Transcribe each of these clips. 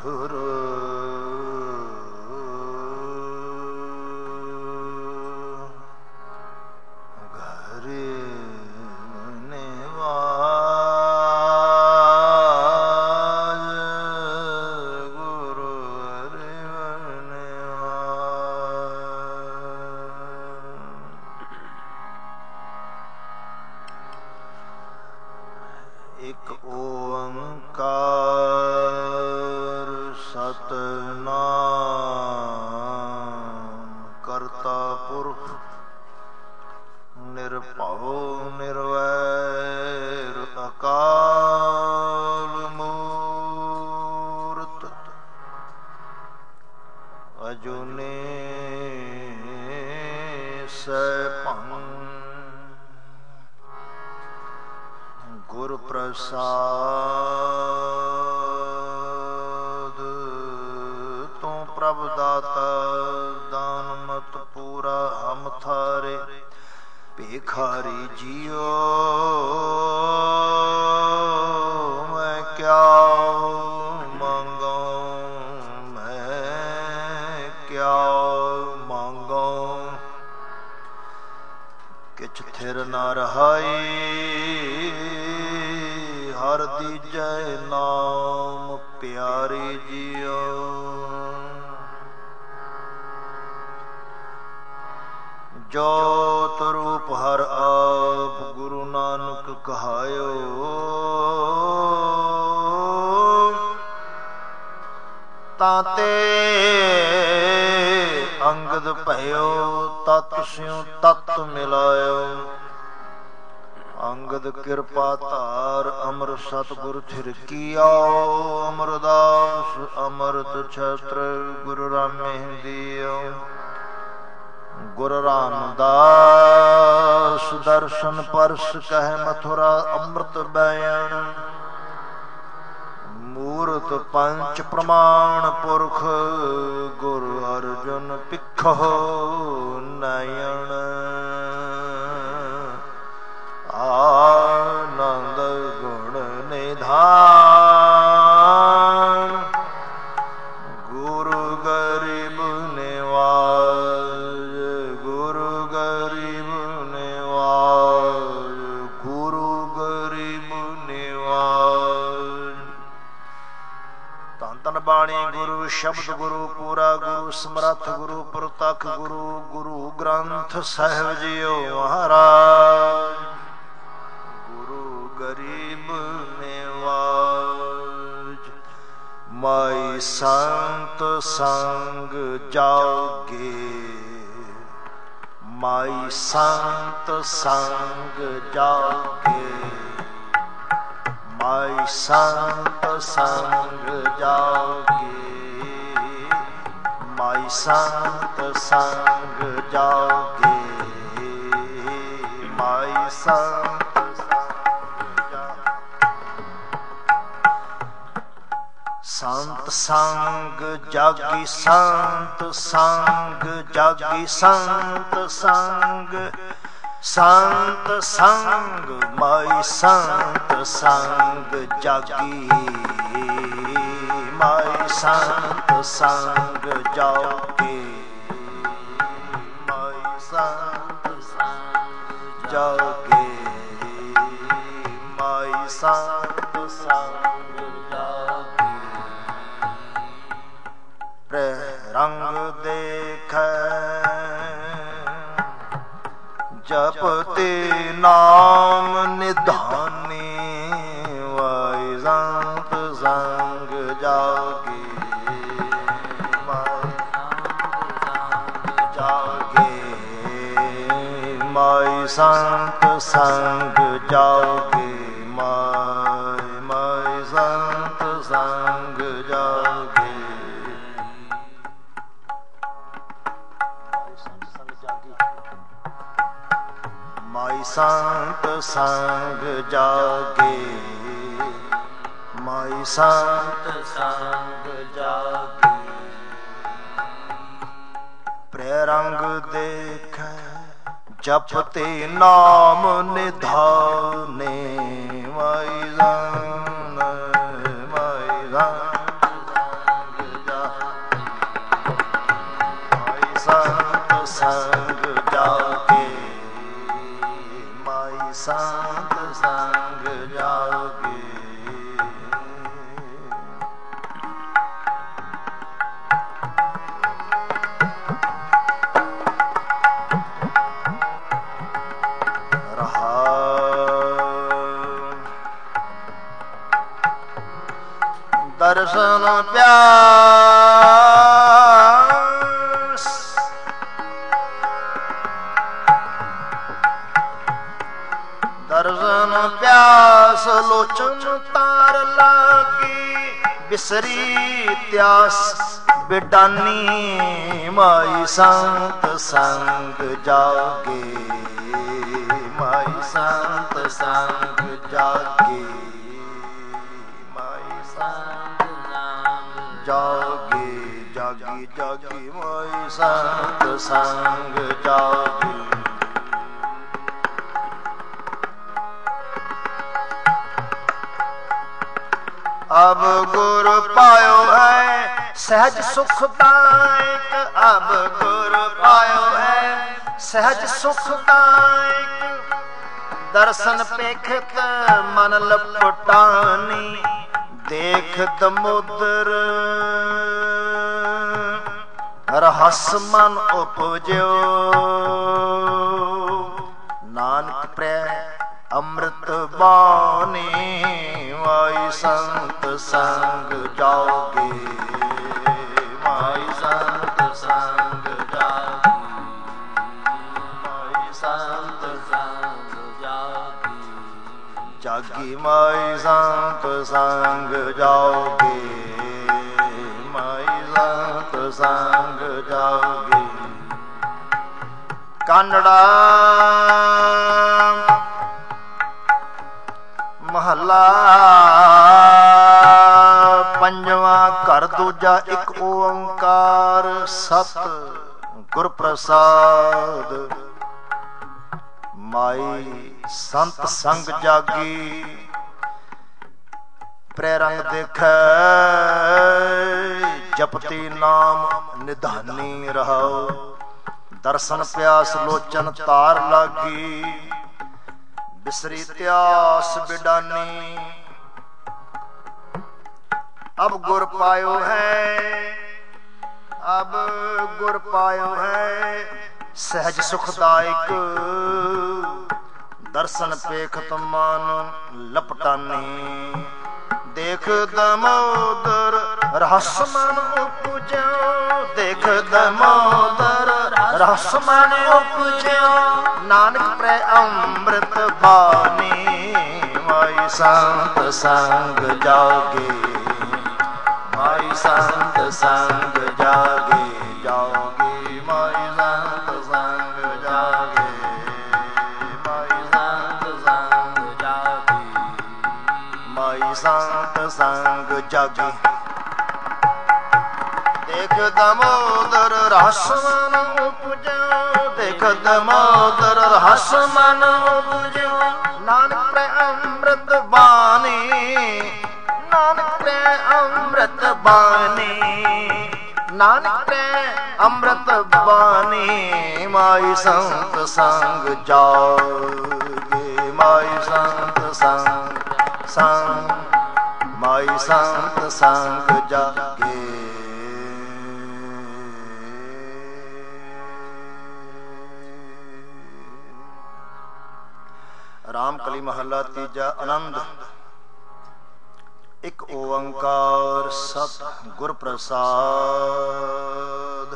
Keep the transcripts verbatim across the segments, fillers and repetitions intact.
ਮਥੁਰ ਇੱਕ ਓੰਕਾਰ ਸਤਿਨਾਮ ਕਰਤਾ ਪੁਰਖ ਨਿਰਭਉ ਨਿਰਵੈਰ ਅਕਾਲ ਮੂਰਤ ਅਜੂਨੀ ਸੈਭੰ ਗੁਰ ਪ੍ਰਸਾਦ ਤੂੰ ਪ੍ਰਭ ਦਾਤਾ ਦਾਨ ਮਤ ਪੂਰਾ ਹਮ ਥਾਰੇ ਭਿਖਾਰੀ ਜੀਓ ਮੈਂ ਕਿਆ ਮੰਗਾਂ ਮੈਂ ਕਿਆ ਮੰਗਾਂ ਕਿਛ ਥਿਰ ਨਾ ਰਹਾਈ ਹਰ ਦੀਜੈ ਨਾਮ ਪਿਆਰੇ ਜੀਓ ਜੋਤ ਰੂਪ ਹਰ ਆਪ ਗੁਰੂ ਨਾਨਕ ਕਹਾਇਓ ਤਾਤੇ ਅੰਗਦ ਭਇਓ ਤਤ ਸਿਉ ਤਤ ਮਿਲਾਇਓ ਅੰਗਦ ਕਿਰਪਾ ਧਾਰ ਅਮਰ ਸਤਿਗੁਰ ਥਿਰ ਕੀਓ ਅਮਰਦਾਸ ਅਮਰਤ ਛਤਰ ਗੁਰੂ ਰਾਮੇ ਦੀਓ ਗੁਰੂ ਰਾਮਦਾਸ ਦਰਸ਼ਨ ਪਰਸ ਕਹਿ ਮਥੁਰਾ ਅੰਮ੍ਰਿਤ ਬੈਣ ਮੂਰਤ ਪੰਚ ਪ੍ਰਮਾਣ ਪੁਰਖ ਗੁਰੂ ਅਰਜੁਨ ਪਿੱਖੋ ਨਯਨ ਆਨੰਦ ਗੁਣ ਨਿਧਾਨ ਗੁਰੂ ਗਰੀਬ ਨਿਵਾਜ ਗੁਰੂ ਗਰੀਬ ਨਿਵਾਜ ਗੁਰੂ ਗਰੀਬ ਨਿਵਾਜ ਧੰਨ ਧੰਨ ਬਾਣੀ ਗੁਰੂ ਸ਼ਬਦ ਗੁਰੂ ਪੂਰਾ ਗੁਰੂ ਸਮਰੱਥ ਗੁਰੂ ਪ੍ਰਤੱਖ ਗੁਰੂ ਗੁਰੂ ਗ੍ਰੰਥ ਸਾਹਿਬ ਜੀਓ ਮਹਾਰਾਜ ਗਰੀਬ ਨਿਵਾਜ ਮਾਈ ਸੰਤ ਸੰਗ ਜਾਓਗੇ ਮਾਈ ਸੰਤ ਸੰਗ ਜਾਓਗੇ ਮਾਈ ਸੰਤ ਸੰਗ ਜਾਓਗੇ ਮਾਈ ਸੰਤ ਸੰਗ ਜਾਓਗੇ ਮਾਈ ਸੰਤ ਸੰਤ ਸੰਗ ਜਾਗੀ ਸੰਤ ਸੰਗ ਜਾਗੀ ਸੰਤ ਸੰਗ ਸੰਤ ਸੰਗ ਮਾਈ ਸੰਤ ਸੰਗ ਜਾਗੀ ਮਾਈ ਸੰਤ ਸੰਗ ਜਾਓਗੇ ਮਾਈ ਸੰਤ ਸੰਗ ਜਾਓਗੇ ਮਾਈ ਸੰਤ ਸੰਗ ਜਾਓਗੇ ਰੰਗ ਦੇਖੈ ਜਪਤੇ ਨਾਮ ਨਿਧਾਨੀ ਵਾਈ ਸੰਤ ਸੰਗ ਜਾਗੇ ਜਾਗੇ ਮਾਈ ਸੰਤ ਸੰਗ ਜਾਗੇ ਮਾਈ ਮਾਈ ਸੰਤ ਸੰਗ ਜਾਗੇ ਮਾਈ ਸੰਤ ਸੰਗ ਜਾਗੇ ਮਾਈ ਸੰਤ ਸੰਗ ਜਾਗੇ ਪ੍ਰੇਰੰਗ ਦੇਖੈ ਜਪਤੇ ਨਾਮ ਨਿਧਾਨੇ ਮਾਈ ਸੰਤ ਮਾਈ ਸੰਤ ਸੰਗ ਜਾਓਗੇ, ਮਾਈ ਸੰਤ ਸੰਗ ਜਾਓਗੇ। ਦਰਸ਼ਨ ਪਿਆਸ ਦਰਸ਼ਨ ਪਿਆਸ ਲੋਚਨ ਤਾਰ ਲਾਗੀ, ਬਿਸਰੀ ਤਿਆਸ ਬਿਡਾਨੀ ਮਾਈ ਸੰਤ ਸੰਗ ਜਾਓਗੇ, ਮਾਈ ਸੰਤ ਸੰਗ ਜਾਓਗੇ, ਮਾਈ ਸੰਤ ਜਾਓਗੇ, ਜਾਗੀ ਜਾਗੀ ਮਾਈ ਸੰਤ ਸੰਗ ਜਾਓਗੇ। ਅਬ ਗੁਰ ਪਾਇਓ ਹੈ ਸਹਿਜ ਸੁਖਦਾਇਕ, ਅਬ ਗੁਰ ਪਾਇਓ ਹੈ ਸਹਿਜ ਸੁਖਦਾਇਕ, ਦਰਸ਼ਨ ਪੇਖਤ ਮਨ ਲਪਟਾਨੀ, ਦੇਖ ਦਮੋਦਰ ਰਹੱਸ ਮਨ ਉਪਜਿਓ, ਨਾਨਕ ਪ੍ਰੈ ਅੰਮ੍ਰਿਤ ਬਾਣੀ ਮਾਈ ਸੰਤ ਸੰਗ ਜਾਓਗੇ, ਮਾਈ ਸੰਤ ਸੰਗ ਜਾਓਗੇ, ਮਾਈ ਸੰਤ ਸੰਗ ਜਾਓਗੇ, ਜਾਗੀ ਮਾਈ ਸੰਤ ਸੰਗ ਜਾਓਗੇ, ਮਾਈ ਸੰਤ ਸੰਗ ਜਾਓਗੇ। ਕਾਨੜਾ ਮਹੱਲਾ ਪੰਜਵਾਂ, ਘਰ ਦੂਜਾ ਇੱਕ ਓੰਕਾਰ ਸਤ ਗੁਰ ਪ੍ਰਸਾਦ, ਮਾਈ ਸੰਤ ਸੰਗ ਜਾਗੀ, ਪ੍ਰੇਰੰਗ ਦੇਖੈ ਜਪਤੀ ਨਾਮ ਨਿਧਾਨੀ ਰਹਾਓ, ਦਰਸ਼ਨ ਪਿਆਸ ਲੋਚਨ ਤਾਰ ਲਾਗੀ, ਬਿਸਰੀ ਤਿਆਸ ਬਿਡਾਨੀ, ਅਬ ਗੁਰ ਪਾਇਓ ਹੈ, ਅਬ ਗੁਰ ਪਾਇਓ ਹੈ ਸਹਿਜ ਸੁਖਦਾਇਕ, ਦਰਸ਼ਨ ਪੇਖਤ ਮਨ ਲਪਟਾਨੀ, ਦੇਖ ਦਮੋਦਰ ਰਹੱਸ ਮਨ ਉਪਜਿਓ, ਦੇਖ ਦਮੋਦਰ ਰਹੱਸ ਮਨ ਉਪਜਿਓ, ਨਾਨਕ ਪ੍ਰੈ ਅੰਮ੍ਰਿਤ ਬਾਣੀ ਮਾਈ ਸੰਤ ਸੰਗ ਜਾਓਗੇ, ਮਾਈ ਸੰਤ ਸੰਗ ਜਾਗੇ, ਜਾਓਗੇ ਮਾਈ ਸੰਤ ਸੰਗ ਜਾਗੇ, ਮਾਈ ਸੰਤ ਸੰਗ ਜਾਗੇ, ਮਾਈ ਸੰਤ ਸੰਗ ਜਾਗੇ। ਦੇਖ ਦਮੋਦਰ ਰਹੱਸ ਮਨ ਉਪਜਿਓ, ਦੇਖ ਦਮੋਦਰ ਰਹੱਸ ਮਨ ਉਪਜਿਓ, ਨਾਨਕ ਪ੍ਰੈ ਅੰਮ੍ਰਿਤ ਬਾਣੀ, ਨਾਨਕ ਪ੍ਰੈ ਅੰਮ੍ਰਿਤ ਬਾਣੀ, ਨਾਨਕ ਪ੍ਰੈ ਅੰਮ੍ਰਿਤ ਬਾਣੀ ਮਾਈ ਸੰਤ ਸੰਗ ਜਾਓਗੇ, ਮਾਈ ਸੰਤ ਸੰਗ ਸੰਗ, ਮਾਈ ਸੰਤ ਸੰਗ ਜਾਗੇ। ਰਾਮ ਕਲੀ ਮਹੱਲਾ ਤੀਜਾ, ਆਨੰਦ। ਇੱਕ ਓੰਕਾਰ ਸਤ ਗੁਰ ਪ੍ਰਸਾਦ,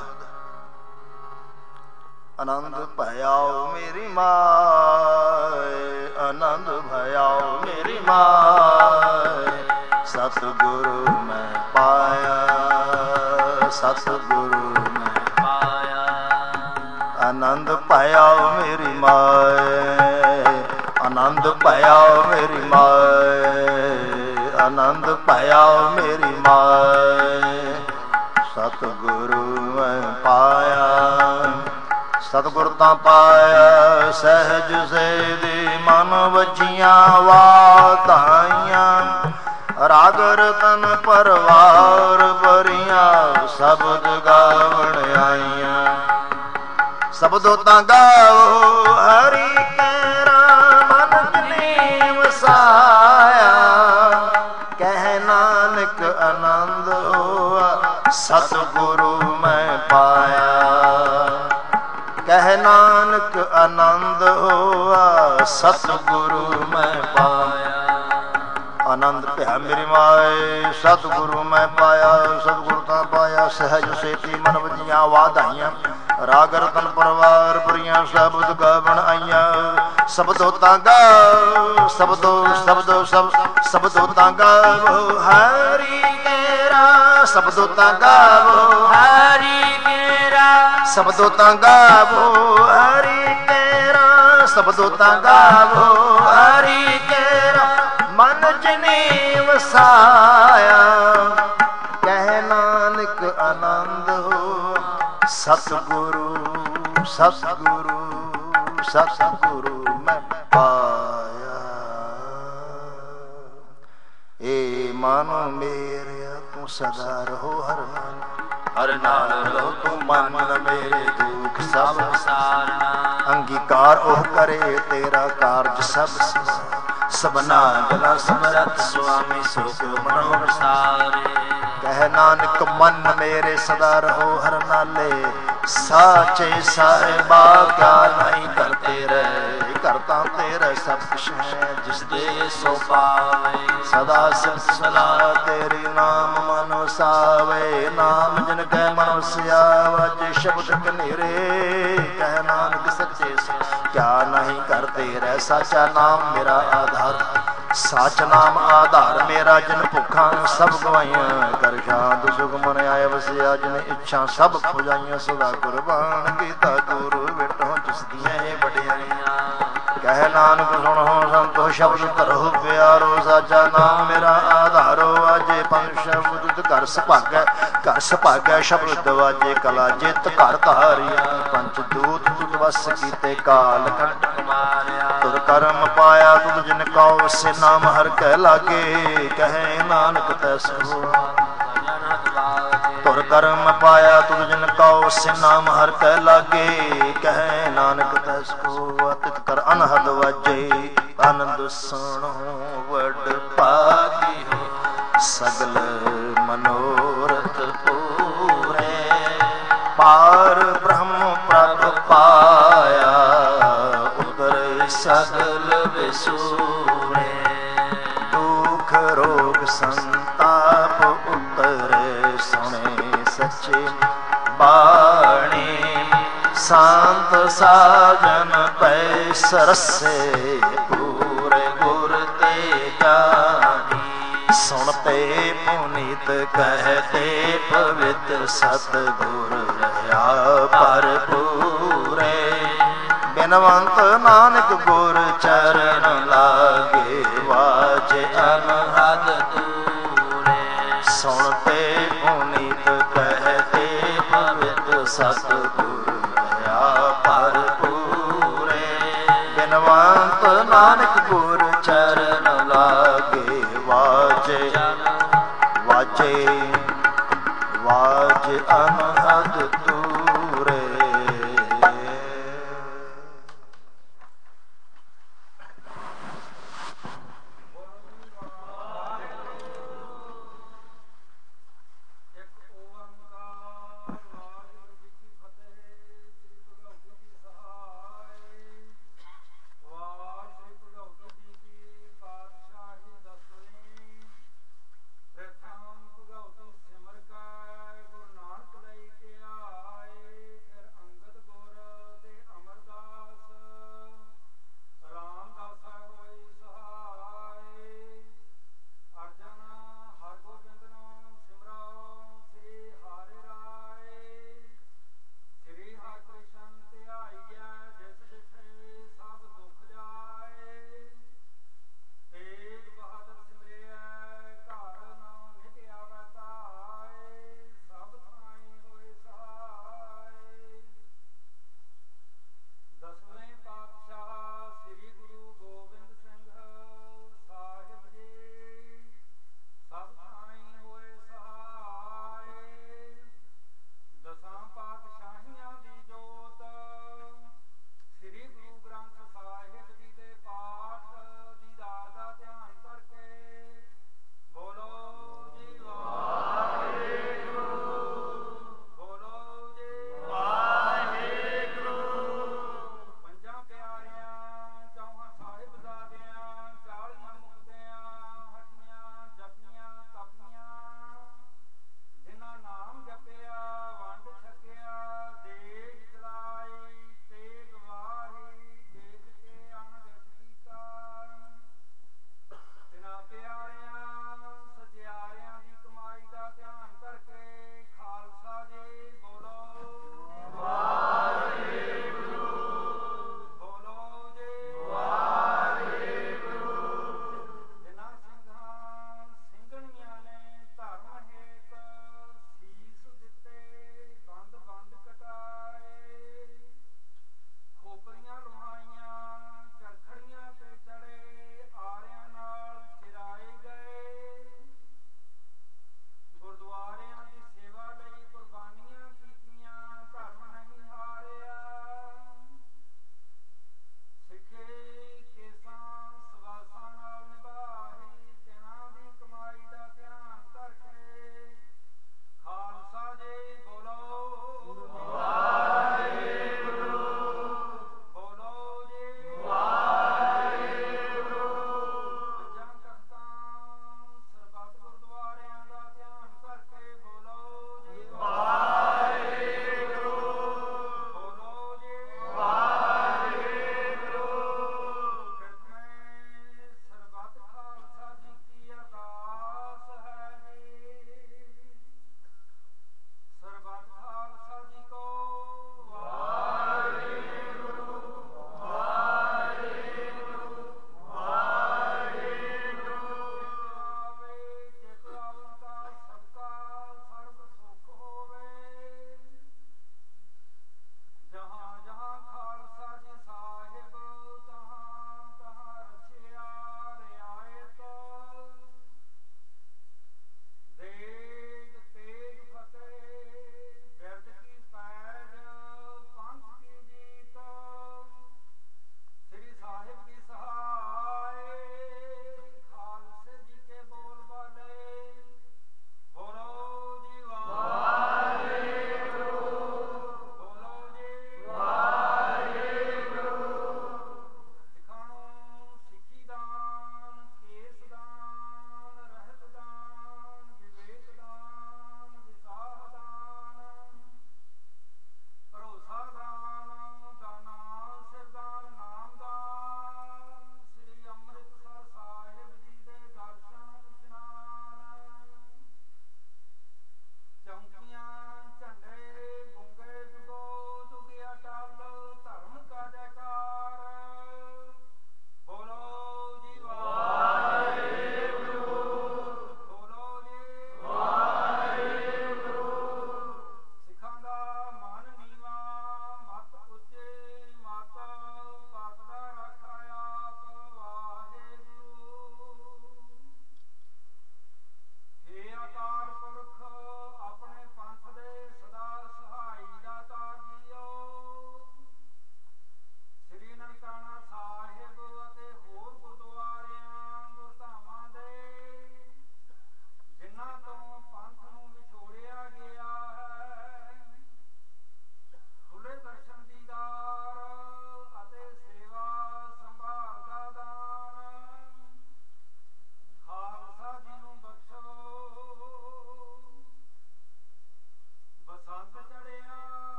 ਆਨੰਦ ਭਇਆਓ ਮੇਰੀ ਮਾਏ, ਆਨੰਦ ਭਇਆਓ ਮੇਰੀ ਮਾਏ, ਸਤਿਗੁਰੂ ਮੈਂ ਪਾਇਆ, ਸਤਿਗੁਰੂ ਮੈਂ ਪਾਇਆ, ਆਨੰਦ ਭਇਆਓ ਮੇਰੀ ਮਾਏ, ਆਨੰਦ ਭਇਆਓ ਮੇਰੀ ਮਾਏ, ਆਨੰਦ ਭਇਆਓ ਮੇਰੀ ਮਾਏ, ਸਤਿਗੁਰੂ ਮੈਂ ਪਾਇਆ, ਸਤਿਗੁਰ ਤਾਂ ਪਾਇਆ ਸਹਿਜ ਸੇਧੀ, ਮਨ ਵਜੀਆਂ ਵਾਤਾਈਆਂ, ਰਾਗ ਰਤਨ ਪਰਵਾਰ ਭਰੀਆਂ, ਸ਼ਬਦ ਗਾਵਣ ਆਈਆਂ, ਸਬਦੋ ਤਾਂ ਗਾਵੋ ਹਰੀ ਕੇਰਾ ਮਨ ਜਨੇ ਵਸਾਇਆ। ਕਹਿ ਨਾਨਕ ਆਨੰਦ ਹੋਆ ਸਤਿਗੁਰੂ ਮੈਂ ਪਾਇਆ। ਕਹਿ ਨਾਨਕ ਆਨੰਦ ਹੋਆ ਸਤਿਗੁਰੂ ਮੈਂ ਪਾਇਆ। ਆਨੰਦ ਭਿਆ ਮੇਰੀ ਮਾਏ ਸਤਿਗੁਰੂ ਮੈਂ ਪਾਇਆ। ਸਤਿਗੁਰੂ ਤਾਂ ਪਾਇਆ ਸਹਿਜ ਸੇਤੀ ਮਨ ਵਜੀਆਂ ਵਾਧਾਈਆਂ। ਰਾਗ ਰਤਨ ਪਰਵਾਰ ਪੁਰੀਆਂ ਸ਼ਬਦ ਗਾਵਣ ਆਈਆਂ। ਸਬਦੋ ਤਾਂ ਗਾਵੋ ਸਬਦੋ ਸਬਦੋ ਸਬ ਸਬਦੋ ਤਾਂ ਗਾਵੋ ਹਰੀ ਕੇਰਾ। ਸਬਦੋ ਤਾਂ ਗਾਵੋ ਹਰੀ ਕੇਰਾ। ਸਬਦੋ ਤਾਂ ਗਾਵੋ ਹਰੀ ਕੇਰਾ। ਸਬਦੋ ਤਾਂ ਗਾਵੋ ਹਰੀ ਕੇਰਾ ਮਨ ਜਨੇ ਵਸਾਇਆ। ਕਹਿ ਨਾਨਕ ਆਨੰਦ ਹੋ ਸਤਿਗੁਰੂ ਸਤਿਗੁਰੂ ਸਤਿਗੁਰੂ ਮੈਂ ਪਾਇਆ। ਏ ਮਨ ਮੇਰਿਆ ਤੂੰ ਸਦਾ ਰਹੋ ਹਰ ਨਾਲ। ਹਰ ਨਾਲ ਰਹੋ ਤੂੰ ਮਨ ਮੇਰੇ ਦੁੱਖ ਸਭ ਸਾਰਨਾ। ਅੰਗੀਕਾਰ ਉਹ ਕਰੇ ਤੇਰਾ ਕਾਰਜ ਸਭ ਸਭਨਾ ਗਲਾ ਸਮਰੱਥ ਸੁਆਮੀ ਸੁਖ ਮਨੋ ਵਿਸਾਰੇ। ਕਹਿ ਨਾਨਕ ਮਨ ਮੇਰੇ ਸਦਾ ਰਹੋ ਹਰ ਨਾਲੇ। ਸਾਚੇ ਸਾਹਿਬਾ ਕਿਆ ਨਹੀਂ ਕਰਤੇ ਰਹਿ। ਕਰਤਾ ਤੇਰਾ ਸਭ ਕੁਛ ਹੈ ਜਿਸ ਦੇ ਸੋ ਪਾਵੇ। ਸਦਾ ਸਿਫਤ ਸਲਾਹ ਤੇਰੀ ਨਾਮ ਮਨ ਵਸਾਵੇ। ਨਾਮ ਜਿਨ ਕੈ ਮਨ ਵਸਿਆ ਵਾਜੇ ਸ਼ਬਦ ਕਨੇਰੇ। ਕਹਿ ਨਾਨਕ ਸੱਚੇ ਕਿਆ ਨਹੀਂ ਕਰਤੇ ਰਹਿ। ਸਾਚਾ ਨਾਮ ਮੇਰਾ ਆਧਾਰ ਸਾਚ ਨਾਮ ਆਧਾਰ ਮੇਰਾ। ਜਿਨ ਭੁੱਖਾਂ ਸਭ ਗਵਾਈਆਂ ਕਰ ਸ਼ਾਂਤ ਸੁਖ ਮਨ ਆਏ ਵਸਿਆ। ਜਿਨ ਇੱਛਾ ਸਭ ਪੁਜਾਈਆਂ ਸਦਾ ਕੁਰਬਾਨ ਕੀਤਾ ਗੁਰੂ ਬੇਟੋ ਜਿਸ ਦੀਆਂ ਵਡਿਆਈਆਂ। ਕਹਿ ਨਾਨਕ ਸੁਣੋ ਸੰਤੋ ਸ਼ਬਦ ਧਰੋ ਪਿਆਰੋ। ਸਾਚਾ ਨਾਮ ਮੇਰਾ ਆਧਾਰੋ। ਆਜੇ ਪੰਜ ਸ਼ਬਦ ਘਰ ਸੁਭਾਗੈ ਘਰ ਸੁਭਾਗੈ ਸ਼ਬਦ ਵਾਜੇ ਕਲਾ ਜਿਤ ਘਰ ਧਾਰਿਆ। ਪੰਚ ਦੂਤ ਤੁਧ ਵਸ ਕੀਤੇ ਕਾਲ ਕੰਟਕ ਮਾਰਿਆ। ਤੁਰ ਕਰਮ ਪਾਇਆ ਤੁਧ ਜਿਨ ਕਉ ਸੇ ਨਾਮ ਹਰ ਕੈ ਲਾਗੇ। ਕਹਿ ਨਾਨਕ ਤੈਸ ਤੁਰ ਕਰਮ ਪਾਇਆ ਤੁਧ ਜਿਨ ਕਉ ਸੇ ਨਾਮ ਹਰ ਕੈ ਲਾਗੇ। ਕਹਿ ਨਾਨਕ ਤੈਸ ਕੋ ਅਤਿਤ ਕਰ ਅਨਹਦ ਵਾਜੇ। ਆਨੰਦ ਸੁਣੋ ਵਡ ਭਾਗੀ ਹੋ ਸਗਲ ਮਨੋਰਥ ਪੂਰੇ। ਪਾਰ ਬ੍ਰਹਮ ਪ੍ਰਭ ਪਾਇਆ ਉਤਰ ਸਗਲ ਵਿਸੂਰੇ। ਦੁਖ ਰੋਗ ਸੰਤਾਪ ਉਤਰੇ ਸੁਣੇ ਸੱਚੇ ਬਾਣੀ। ਸੰਤ ਸਾਜਨ ਪੈ ਸਰਸੇ ਪੂਰੇ ਗੁਰ ਤੇ ਜਾਨੀ। ਸੁਣ ਤੇ ਪੁਨੀਤ ਕਹਤੇ ਪਵਿੱਤ ਸਤਿਗੁਰ ਰਹਾ ਭਰਪੂਰੇ। ਬਿਨਵੰਤ ਨਾਨਕ ਗੁਰ ਚਰਨ ਲਾਗੇ ਵਾਜੇ ਅਨਹਦ ਦੂਰੇ। ਸੁਣ ਤੇ ਪੁਨੀਤ ਕਹਤੇ ਪਵਿੱਤ ਸਤਿਗੁਰ ਰਹਾ ਭਰਪੂਰੇ। ਬਿਨਵੰਤ ਨਾਨਕ ਗੁਰ ਚਰਨ ਲਾਗੇ ਵਾਜੇ ਵਾਜੇ ਵਾਜ ਅਨਹਦ ਦੂਰੇ। ਸਿਮਰ ਕੈ ਗੁਰੂ ਨਾਨਕ ਲਈ ਕਿਆ।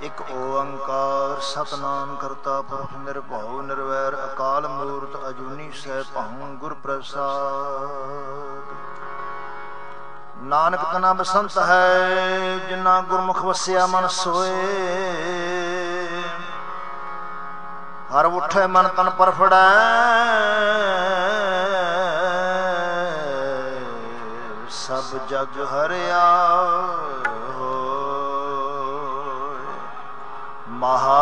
ਇਕ ਓੰਕਾਰ ਸਤਨਾਮ ਕਰਤਾ ਪੁਰਖ ਨਿਰਭਉ ਨਿਰਵੈਰ ਅਕਾਲ ਮੂਰਤ ਅਜੂਨੀ ਸੈਭੰ ਗੁਰ ਪ੍ਰਸਾਦ। ਨਾਨਕ ਤਨਾ ਬਸੰਤ ਹੈ ਜਿਨਾ ਗੁਰਮੁਖ ਵਸਿਆ ਮਨ ਸੋਏ। ਹਰ ਉਠੇ ਮਨ ਤਨ ਪਰਫੜੈ ਸਭ ਜਗ ਹਰਿਆ ਮਹਾ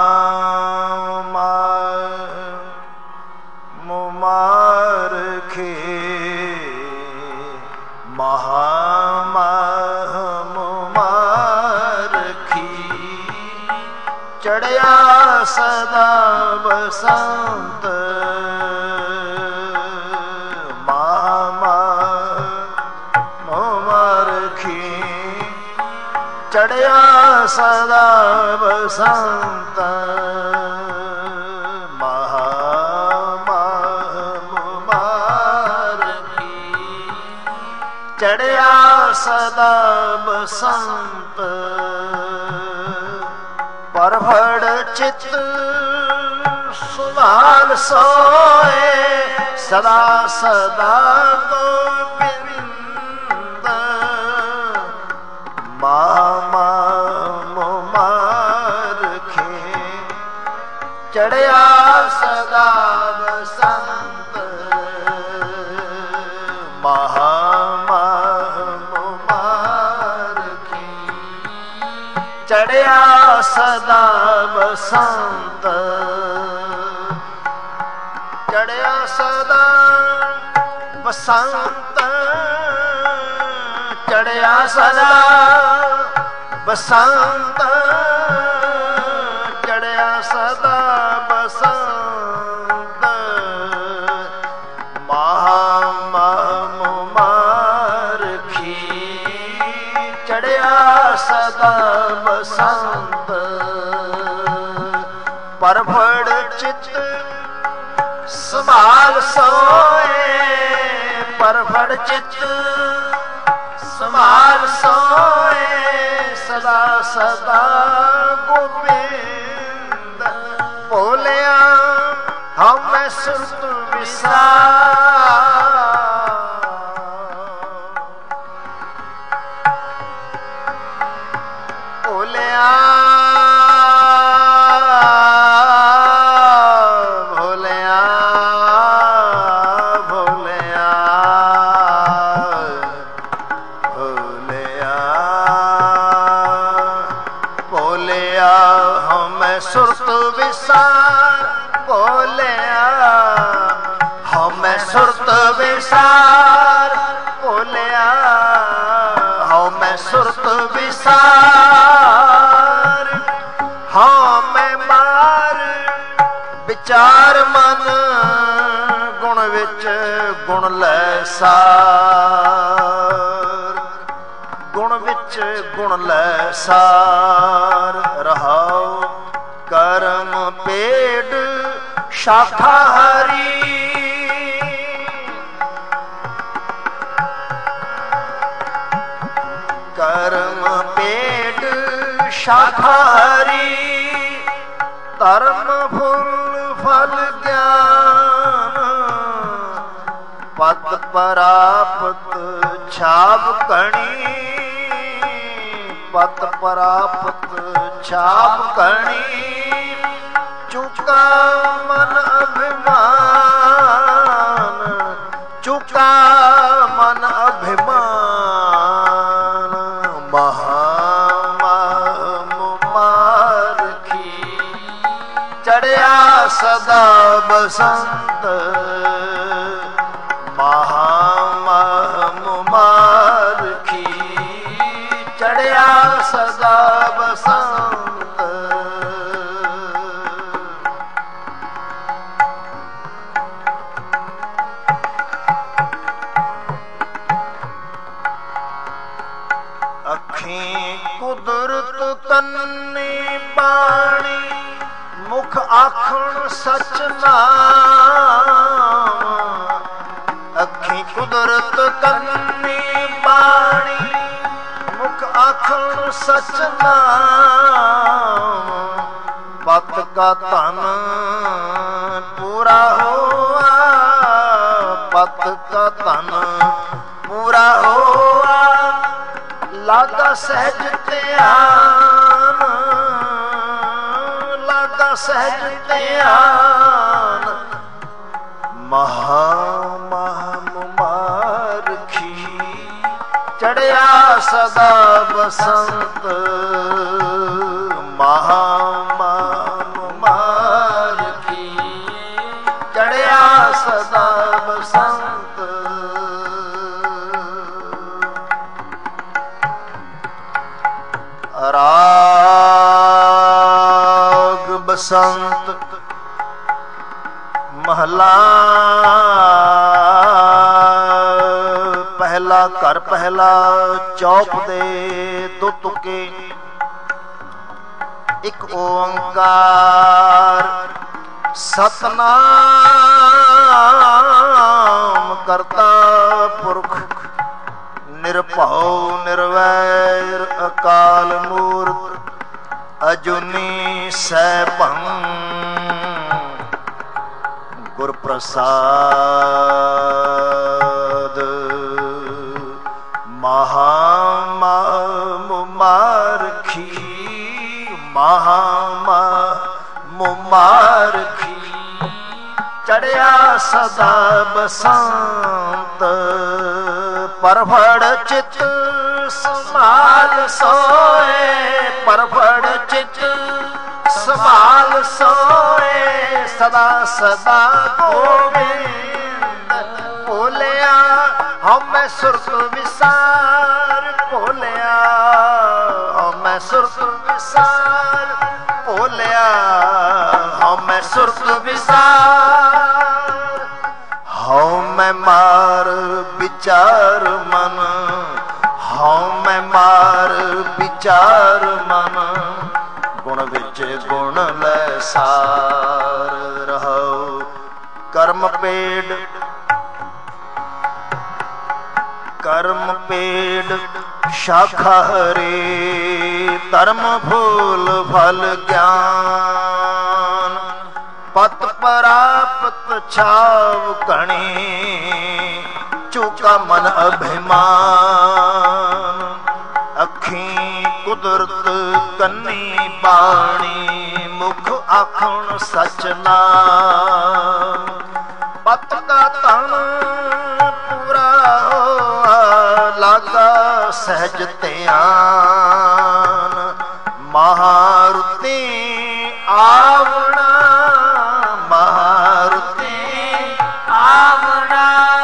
ਮੁਮਾਰਖੇ ਮਹਾ ਮੁਮਾਰਖੀ ਚੜਿਆ ਸਦਾ ਬਸੰਤ ਮਹਾ ਮੁਮਾਰਖੀ ਚੜਿਆ ਸਦਾ ਬਸੰਤ ਮਹਾ ਮੁਬਾਰਕੀ ਚੜਿਆ ਸਦਾ ਬਸੰਤ ਪਰਫੜ ਚਿਤ ਸੁਭਾਨ ਸੋਏ ਸਦਾ ਸਦਾ ਗੋਬਿੰਦ ਮਾਮਾ ਮੁਮਾਰਖੇ ਚੜਿਆ ਸਦਾ ਬਸੰਤ ਮਹਾ ਮੁਮਾਰਖੇ ਚੜਿਆ ਸਦਾ ਬਸੰਤ ਚੜਿਆ ਸਦਾ ਬਸੰਤ ਚੜਿਆ ਸਦਾ ਬਸੰਤ ਚੜਿਆ ਸਦਾ ਬਸੰਤ ਮਹਾ ਮੁਮਾਰਖੀ ਚੜਿਆ ਸਦਾ ਬਸੰਤ ਪਰਫੜ ਚਿਤ ਸੰਭਾਲ ਸੋਏ ਪਰਫੜ ਚਿਤ ਸੰਭਾਲ ਸੋਏ ਸਦਾ ਸਦਾ ਗੋਬਿੰਦ ਭੋਲਿਆ ਹਉਮੈ ਸੁਰਤ ਵਿਸਾਰ ਭੋਲਿਆ ਭੋਲਿਆ ਭੋਲਿਆ ਭੋਲਿਆ ਹਉਮੈ ਸੁਰਤ ਵਿਸਾਰ ਭੋਲਿਆ ਹਉਮੈ ਸੁਰਤ ਵਿਸਾਰ ਭੋਲਿਆ ਹਉਮੈ ਸੁਰਤ ਵਿਸਾਰ ਹਉਮੈ ਮਾਰ ਵਿਚਾਰ ਮਨ ਗੁਣ ਵਿੱਚ ਗੁਣ ਲੈ ਸਾਰ ਗੁਣ ਵਿੱਚ ਗੁਣ ਲੈ ਸਾਰ ਰਹਾਉ ਕਰਮ ਪੇੜ ਸ਼ਾਖਾ ਹਰੀ ਕਰਮ ਪੇੜ ਸ਼ਾਖਾ ਹਰੀ ਧਰਮ ਫੁੱਲ ਫਲ ਗਿਆਨ ਪਦ ਪ੍ਰਾਪਤ ਛਾਪ ਕਣੀ ਪਤ ਪ੍ਰਾਪਤ ਛਾਪ ਕਣੀ ਚੁਕਾ ਮਨ ਅਭਿਮਾਨ ਚੁਕਾ ਮਨ ਅਭਿਮਾਨ ਮਹਾ ਮੁਮਾਰਖੀ ਚੜਿਆ ਸਦਾ ਬਸੰਤ ਮਹਾ ਮੁਮਾਰਖੀ ਚੜਿਆ ਸਦਾ ਬਸੰਤ ਅੱਖੀਂ ਕੁਦਰਤ ਕੰਨੀ ਬਾਣੀ ਮੁਖ ਆਖਣ ਸਚ ਨਾਮ ਅੱਖੀਂ ਕੁਦਰਤ ਕੰਨੀ ਬਾਣੀ ਮੁਖ ਆਖਣ ਸਚ ਨਾਮ ਪਤ ਕਾ ਧਨ ਪੂਰਾ ਹੋਆ, ਪਤ ਕਾ ਧਨ ਪੂਰਾ ਹੋਆ, ਲਾਗਾ ਸਹਿਜ ਧਿਆਨ, ਲਾਗਾ ਸਹਿਜ ਧਿਆਨ, ਮਹਾ ਮਹਾ ਮੁਮਾਰਖੀ, ਚੜਿਆ ਸਦਾ ਬਸੰਤ, ਮਹਾ ਮਹਾ ਮੁਮਾਰਖੀ, ਚੜਿਆ ਸਦਾ ਬਸੰਤ। ਰਾਗ ਬਸੰਤ ਮਹਲਾ ਪਹਿਲਾ, ਘਰ ਪਹਿਲਾ, ਚੌਪ ਦੇ ਦੋ ਤੁਕੇ, ਇੱਕ ਓੰਕਾਰ ਸਤਨਾਮ ਕਰਤਾ ਪੁਰਖ, ਨਿਰਭਉ ਨਿਰਵੈਰ ਅਕਾਲ ਮੂਰਤ, ਅਜੂਨੀ ਸੈਭੰ, ਗੁਰ ਪ੍ਰਸਾਦ, ਮਹਾ ਮਹਾ ਮੁਮਾਰਖੀ, ਮਹਾ ਮਹਾ ਮੁਮਾਰਖੀ, ਚੜਿਆ ਸਦਾ ਬਸੰਤ, ਪਰਵੜ ਚਿਤ ਸਮਾਲ ਸੋਏ, ਪਰਵੜ ਚਿਤ ਸਮਾਲ ਸੋਏ, ਸਦਾ ਸਦਾ ਗੋਬਿੰਦ ਭੋਲਿਆ, ਹਉਮੈ ਸੁਰਤ ਵਿਸਾਰ ਭੋਲਿਆ, ਹਉਮੈ ਸੁਰਤ ਵਿਸਾਰ ਭੋਲਿਆ, ਹਉਮੈ ਸੁਰਤ ਵਿਸਾਰ, ਹਉਮੈ ਮਾਰ ਵਿਚਾਰ ਮਨ, ਹਉਮੈ ਮਾਰ ਵਿਚਾਰ ਮਨ, ਗੁਣ ਵਿੱਚ ਗੁਣ ਲੈ ਸਾਰ ਰਹੋ, ਕਰਮ ਪੇੜ ਕਰਮ ਪੇੜ ਸ਼ਾਖਾ ਹਰੇ, ਧਰਮ ਫੂਲ ਫਲ ਗਿਆਨ, ਪਤ ਪ੍ਰਾਪਤ ਛਾਵ ਕਣੀ, ਚੂਕਾ ਮਨ ਅਭਿਮਾਨ, ਅੱਖੀਂ ਕੁਦਰਤ ਕੰਨੀ ਬਾਣੀ, ਮੁਖ ਆਖਣ ਸਚ ਨਾਮ, ਪਤ ਕਾ ਧਨ ਪੂਰਾ ਹੋਆ, ਲਾਗਾ ਸਹਿਜ ਧਿਆਨ, ਮਹਾਰੁਤੀ ਆਵਣਾ, ਮਹਾਰੁਤੀ ਆਵਣਾ,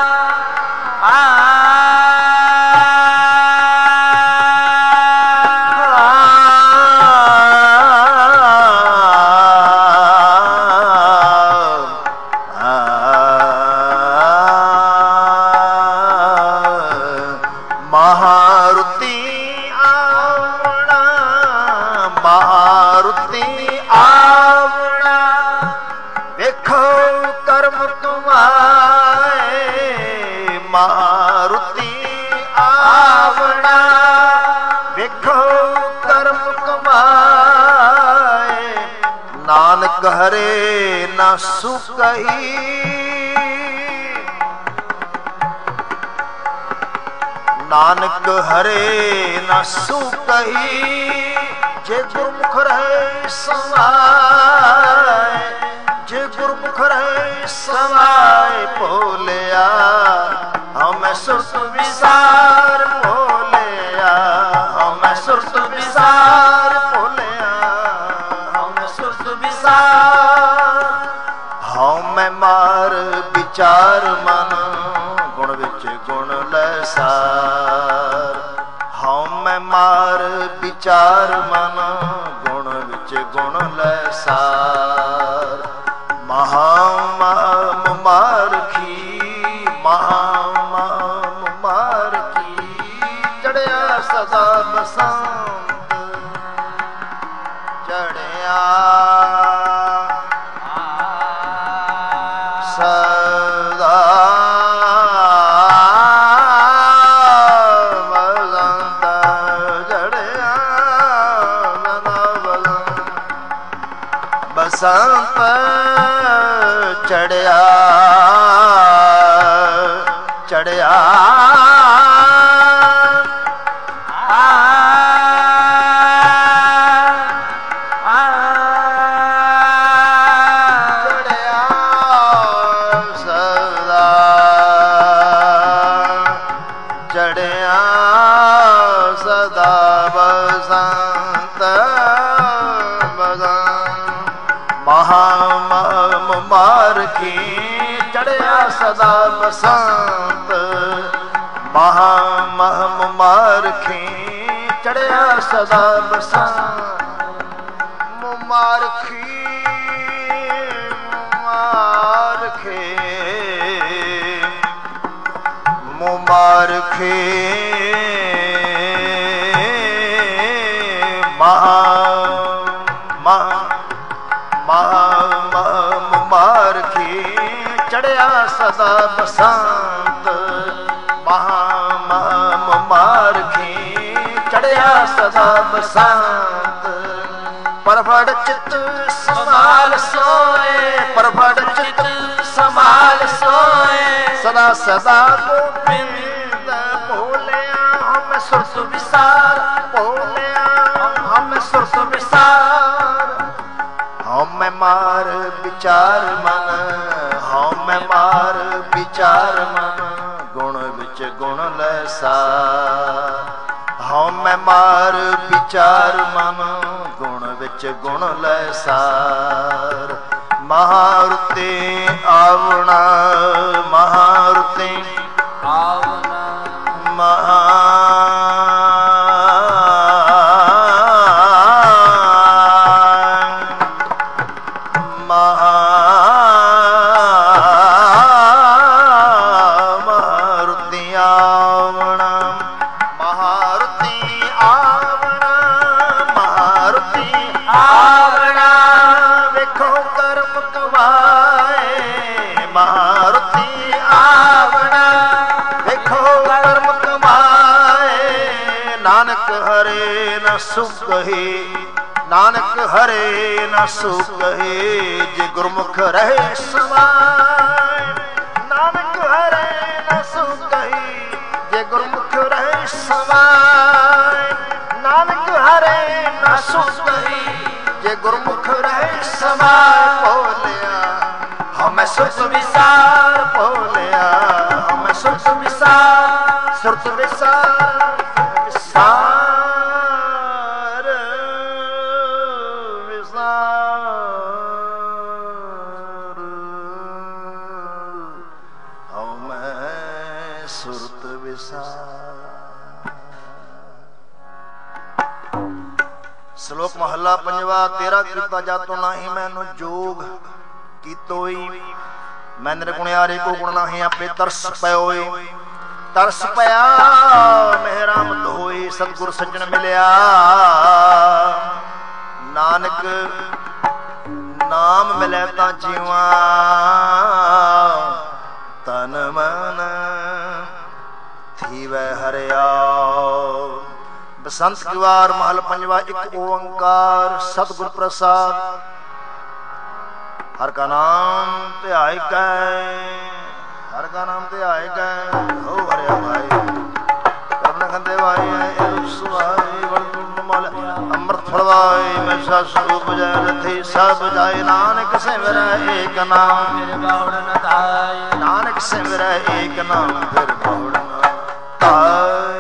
ਹਰੇ ਨਾ ਸੁਕਹੀ, ਨਾਨਕ ਹਰੇ ਨਾ ਸੁਕਹੀ, ਜੇ ਗੁਰਮੁਖ ਰਹੇ ਸਮਾਏ, ਜੇ ਗੁਰਮੁਖ ਰਹੇ ਸਮਾਏ ਭੋਲਿਆ, ਹਉਮੈ ਸੁਰਤ ਵਿਸਾਰ ਭੋਲਿਆ, ਹਉਮੈ ਸੁਰਤ ਵਿਸਾਰ ਭੋਲਿਆ, ਹਉਮੈ ਸੁਰਤ ਵਿਸਾਰ, ਹਉਮੈ ਮਾਰ ਵਿਚਾਰ ਮਨ, ਗੁਣ ਵਿੱਚ ਗੁਣ ਲੈ ਸਾਰ, ਹਉਮੈ ਮਾਰ ਵਿਚਾਰ ਮਨ, ਗੁਣ ਵਿੱਚ ਗੁਣ ਲੈ ਸਾਰ, ਮਹਾ ਮਹਾ ਮੁਮਾਰਖੀ, ਮਹਾ ਮਹਾ ਮੁਮਾਰਖੀ, ਚੜਿਆ ਸਦਾ ਬਸੰਤ, ਚੜਿਆ ਸਦਾ ਬਸੰਤ, ਚੜਿਆ ਸਦਾ ਬਸੰਤ, ਬਸੰਤ ਚੜਿਆ ਚੜਿਆ ਸਦਾ ਬਸੰਤ ਮਹਾ ਮਹਮ ਮਾਰਖੀ ਚੜਿਆ ਸਦਾ ਬਸੰਤ ਮੁਮਾਰਖੀ ਮੁਮਾਰਖੇ ਮੁਮਾਰਖੇ ਮਹਾ ਮਹਾ ਮਹਾ ਮੁਮਾਰਖੀ ਚੜਿਆ ਸਦਾ ਬਸੰਤ ਮਹਾ ਮਹਮ ਮਾਰਖੀ ਚੜਿਆ ਸਦਾ ਬਸੰਤ ਪਰਫੜ ਚਿਤ ਸਮਾਲ ਸੋਏ ਪਰਫੜ ਚਿਤ ਸਮਾਲ ਸੋਏ ਸਦਾ ਸਦਾ ਗੋਬਿੰਦ ਭੋਲਿਆ ਹਮ ਸੁਰਤ ਵਿਸਾਰ ਭੋਲਿਆ ਹਮ ਸੁਰਤ ਵਿਸਾਰ ਹਮ ਮਾਰ ਵਿਚਾਰ ਮਨ ਹਉ ਮੈਂ ਮਾਰ ਵਿਚਾਰ ਮਨ ਗੁਣ ਵਿੱਚ ਗੁਣ ਲੈ ਸਾਰ ਹਉ ਮੈਂ ਮਾਰ ਵਿਚਾਰ ਮਨ ਗੁਣ ਵਿੱਚ ਗੁਣ ਲੈ ਸਾਰ ਮਹਾਰੁਤੇ ਆਵਣਾ ਮਹਾਰੁਤੇ ਆਵਣਾ ਮਹਾ ਸੁਖ ਕਹੇ ਨਾਨਕ ਹਰੇ ਨ ਸੁਖ ਕਹੇ ਜੇ ਗੁਰਮੁਖ ਰਹੇ ਸਮਾਏ ਨਾਨਕ ਹਰੇ ਨ ਸੁਖ ਕਹੇ ਜੇ ਗੁਰਮੁਖ ਰਹੇ ਸਮਾਏ ਨਾਨਕ ਹਰੇ ਨ ਸੁਖ ਕਹੇ ਜੇ ਗੁਰਮੁਖ ਰਹੇ ਸਮਾਏ ਭੋਲਿਆ ਹਮੈ ਸੁਰਤ ਵਿਸਾਰ ਭੋਲਿਆ ਹਮੈ ਸੁਰਤ ਵਿਸਾਰ ਸੁਰਤ ਵਿਸਾਰ ਵਿਸਾਰ ਸ਼ਲੋਕ ਮਹੱਲਾ ਪੰਜਵਾ ਤੇਰਾ ਕੀਤਾ ਜਾਤੋ ਨਾਹੀ ਮੈਨੂੰ ਜੋਗ ਕੀਤੋਈ ਮੈਂ ਨਿਰਗੁਣਿਆਰੇ ਕੋ ਗੁਣ ਨਾਹੀ ਆਪੇ ਤਰਸ ਪਇਓਏ ਤਰਸ ਪਿਆ ਮਹਿਰਾਮਤ ਹੋਈ ਸਤਿਗੁਰ ਸੱਜਣ ਮਿਲਿਆ ਨਾਨਕ ਨਾਮ ਮਿਲੇ ਤਾਂ ਜੀਵਾ ਤਨ ਮਨ ਥੀਵੈ ਹਰਿਆ ਬਸੰਤ ਕੀ ਵਾਰ ਮਹਲ ਪੰਜਵਾ ਇੱਕ ਓੰਕਾਰ ਸਤਿਗੁਰ ਪ੍ਰਸਾਦ ਹਰ ਕਾ ਨਾਮ ਧਿਆਇ ਕੈ ਹਰ ਕਾ ਨਾਮ ਧਿਆਇ ਕੈ ਹੋ ਹਰਿਆ ਭਾਈ ਕਰਨ ਖੰਦੇ ਭਾਈ ਐ ਸੁਹਾਈ ਵਰਤੁਨ ਮਲ ਅੰਮ੍ਰਿਤ ਫੜਵਾਈ ਮੈਂ ਸਸ ਉਪਜੈ ਰਥੀ ਸਭ ਜਾਏ ਨਾਨਕ ਸਿਮਰੈ ਏਕ ਨਾਮ ਫਿਰ ਬਾਉੜ ਨ ਧਾਇ ਨਾਨਕ ਸਿਮਰੈ ਏਕ ਨਾਮ ਫਿਰ ਬਾਉੜ ਨ ਧਾਇ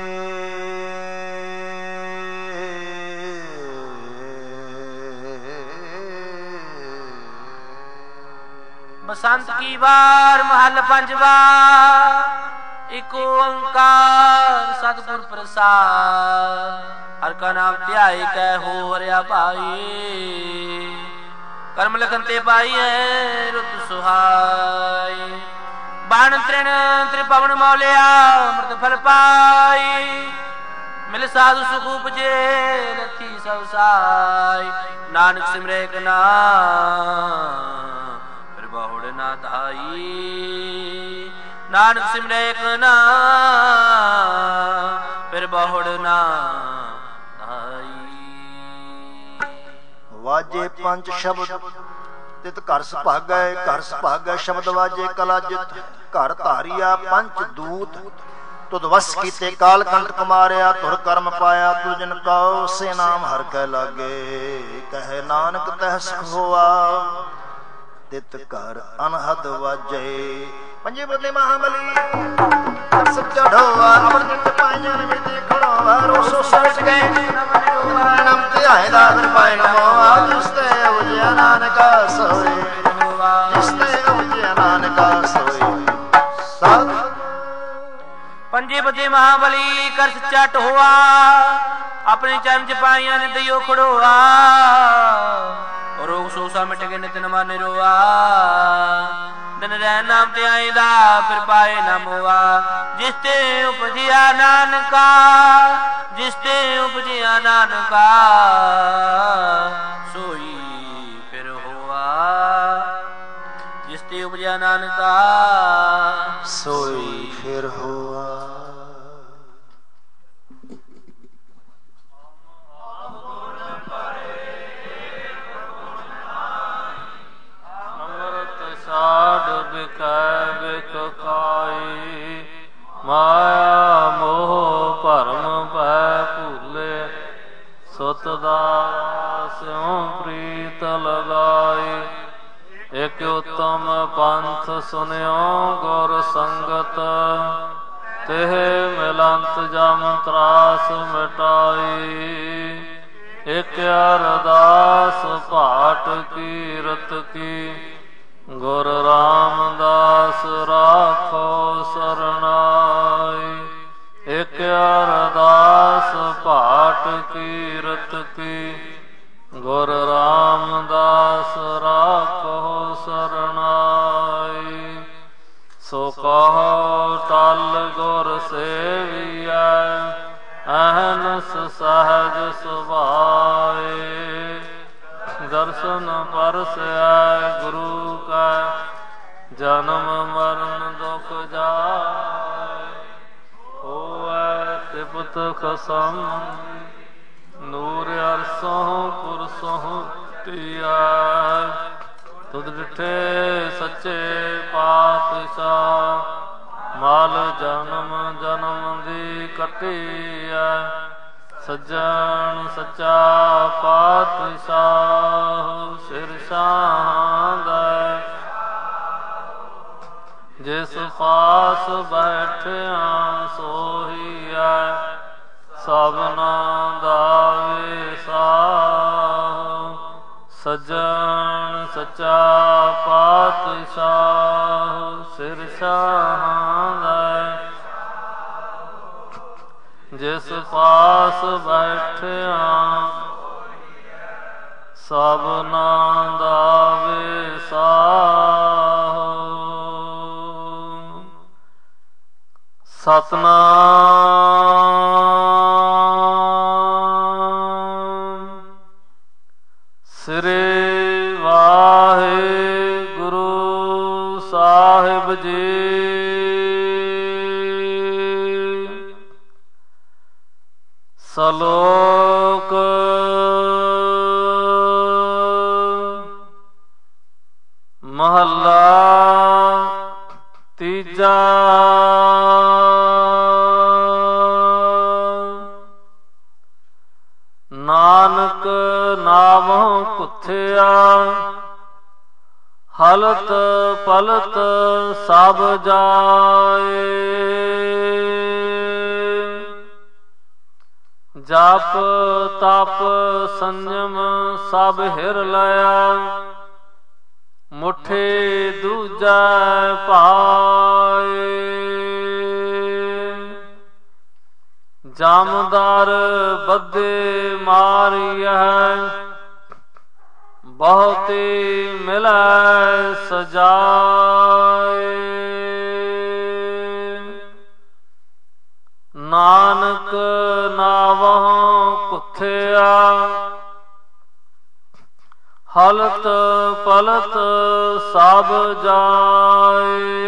बसंत की बार महल पंजवा एक ओंकार सतगुर प्रसाद हर का नाम ध्याय कै हो हरिया भाई कर्म लखन ते पाई है रुत सुहाई बाण तृण त्रिपवन मौलिया अमृत फल पाई मिल साधु सुख उपजे लथी सब साई नानक सिमरे एक नाम बहुड़ ना धाई नानक सिमरे एक नाम फिर बहुड़ ना धाई ਵਾਜੇ ਪੰਜ ਸ਼ਬਦ ਤਿਤ ਘਰ ਸੁਭਾਗੈ, ਘਰ ਸੁਭਾਗੈ ਸ਼ਬਦ ਵਾਜੇ ਕਲਾ ਜਿਤ, ਘਰ ਧਾਰੀਆ ਪੰਜ ਦੂਤ, ਤੁਧ ਵਸ ਕੀਤੇ ਕਾਲ ਕੰਟਕ ਮਾਰਿਆ, ਧੁਰ ਕਰਮ ਪਾਇਆ ਤੁ ਜਿਨ ਕਉ, ਸੇ ਨਾਮ ਹਰਿ ਕੈ ਲਾਗੇ, ਕਹੈ ਨਾਨਕ ਤਹਿ ਸੁਖ ਹੋਆ, ਤਿਤ ਘਰ ਅਨਹਦ ਵਾਜੇ। ਪੰਜੇ ਬਦਲੇ ਮਹਾਬਲੀ ਸਭ ਚੜੋਆ, ਅਮਰ ਜਿਤ ਪਾਈਆਂ ਨੇ ਦੇਖਣੋ, ਰੋਸੋ ਸੋਚ ਗਏ ਨਮ ਧਿਆਏ ਦਾ ਦਰ ਪਾਏ ਨਮੋ, ਜਿਸ ਤੇ ਉਜਿਆ ਨਾਨਕਾ ਸੋਏ, ਜਿਸ ਤੇ ਉਜਿਆ ਨਾਨਕਾ ਸੋਏ। ਸਤ ਪੰਜੇ ਬਦੇ ਮਹਾਬਲੀ ਕਰ ਸੱਚਾ ਢੋਆ, ਆਪਣੇ ਚਰਨ ਚ ਪਾਈਆਂ ਨੇ ਦਈਓ ਖੜੋਆ, ਰੋਗ ਸੋਸਾ ਮਿਟ ਗਏ ਨਿਤ ਨਮਾ ਨਿਰੋਆ, ਦਿਨ ਰਹਿ ਨਾਮ ਤੇ ਆਏਦਾ ਫਿਰ ਪਾਏ ਨਾ ਮੋਆ, ਜਿਸ ਤੇ ਉਪਜਿਆ ਨਾਨਕਾ, ਜਿਸ ਤੇ ਉਪਜਿਆ ਨਾਨਕਾ, ਸੋਈ ਫਿਰ ਹੋਆ, ਜਿਸ ਤੇ ਉਪਜਿਆ ਨਾਨਕਾ, ਸੋਈ ਫਿਰ ਹੋਆ। ਬਿਕੈ ਬਿਕ ਖਾਈ, ਮਾਇਆ ਮੋਹ ਭਰਮ ਭੈ ਭੂਲੇ, ਸੁਤ ਦਾਸਿਉ ਪ੍ਰੀਤ ਲਗਾਈ, ਇਕ ਉਤਮ ਪੰਥ ਸੁਨਿਓ ਗੁਰ ਸੰਗਤ, ਤਿਹ ਮਿਲੰਤ ਜਮ ਤਰਾਸ ਮਿਟਾਈ, ਇਕ ਅਰਦਾਸ ਭਾਟ ਕੀਰਤ ਕੀ, ਗੁਰ ਰਾਮਦਾਸ ਰਾਖੋ ਸਰਨਾਈ, ਇਕ ਅਰਦਾਸ ਭਾਟ ਕੀਰਤ ਕੀ, ਗੁਰ ਰਾਮਦਾਸ ਰਾਖੋ ਸਰਨਾਈ, ਸੋ ਕਹੋ ਟਲ ਗੁਰ ਸੇਵੀਐ, ਅਹਨਸ ਸਹਜ ਸੁਭਾਏ, ਦਰਸ਼ਨ ਪਰਸੈ ਗੁਰੂ ਕੈ, ਜਨਮ ਮਰਨ ਦੁਖ ਜਾਏ, ਹੋਵੈ ਤਿਪਤ ਖਸਮ, ਨੂਰ ਅਰਸੋਂ ਪੁਰਸੋਂ ਟਿਆ, ਤੁਧ ਡਿਠੇ ਸੱਚੇ ਪਾਤਸ਼ਾਹ, ਮਾਲ ਜਨਮ ਜਨਮ ਦੀ ਕੱਟਿਆ, ਸੱਜਣ ਸੱਚਾ ਪਾਤਸ਼ਾਹ, ਸਿਰ ਸਾਂਦੈ, ਜਿਸ ਪਾਸ ਬੈਠਿਆ ਸੋਹੀਐ, ਸਭਨਾ ਦਾ ਵਿਸਾਹ, ਸੱਜਣ ਸੱਚਾ ਪਾਤਸ਼ਾਹ, ਸਿਰ ਸਾਂਦੈ, ਜਿਸ ਪਾਸ ਬੈਠਿਆ ਸਭਨਾ ਦਾ ਵਿਸਾਹ। ਸਤਨਾਮ ਸ੍ਰੀ ਵਾਹਿਗੁਰੂ ਸਾਹਿਬ ਜੀ। ਸਲੋਕ ਮਹੱਲਾ ਤੀਜਾ। ਨਾਨਕ ਨਾਵਹੁ ਕੁਥਿਆ, ਹਲਤ ਪਲਤ ਸਭ ਜਾਏ। ਜਪ ਤਪ ਸੰਜਮ ਸਭ ਹਿਰ ਲਿਆ, ਮੁਠੀ ਦੂਜੈ ਪਾਏ। ਜਾਮਦਾਰ ਬੱਧੇ ਮਾਰੀਐ, ਬਹੁਤੀ ਮਿਲੈ ਸਜਾਏ। ਨਾਨਕ ਨਾਵਹੁ ਕੁਥਿਆ, ਹਲਤ ਪਲਤ ਸਭ ਜਾਏ।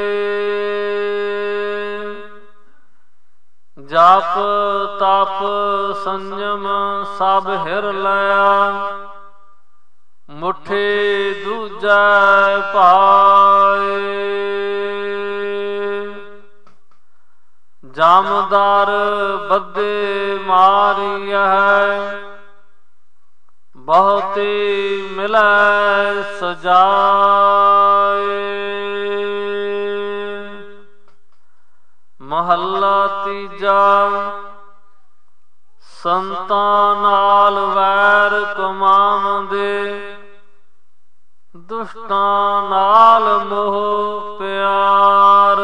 ਜਪ ਤਪ ਸੰਜਮ ਸਭ ਹਿਰ ਲਿਆ, ਮੁਠੀ ਦੂਜੈ ਪਾਏ। ਜਾਮਦਾਰ ਬੱਦੇ ਮਾਰੀਐ ਬਹੁਤੀ ਮਿਲੈ ਸਜਾਏ। ਮਹੱਲਾ ਤੀਜਾ। ਸੰਤਾਂ ਨਾਲ ਵੈਰ ਕਮਾਵੰਦੇ ਦੁਸ਼ਟਾਂ ਨਾਲ ਮੋਹ ਪਿਆਰ।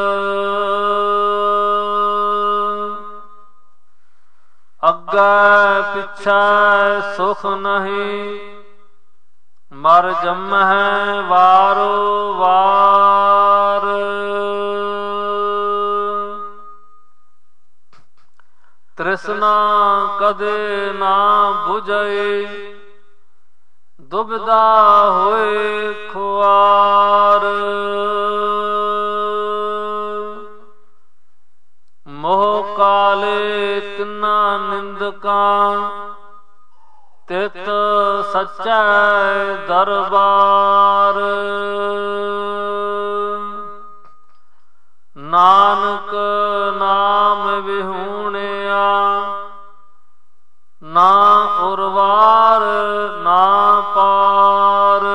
ਅੱਗੇ ਪਿਛੈ ਸੁਖ ਨਹੀਂ ਮਰ ਜੰਮਹਿ ਵਾਰੋ ਵਾਰ। ਤ੍ਰਿਸ਼ਨਾ ਕਦੇ ਨਾ ਬੁਝੈ ਦੁਬਿਧਾ ਹੋਏ ਖੁਆਰ। ਮੋਹ ਕਾਲੇ ਤਿੰਨਾ ਨਿੰਦਕਾਂ ਤਿਤ ਸੱਚੈ ਦਰਬਾਰ। ਨਾਨਕ ਨਾਮ ਵਿਹੂਣਿਆ ਨਾ ਉਰਵਾਰ ਨਾ ਪਾਰ।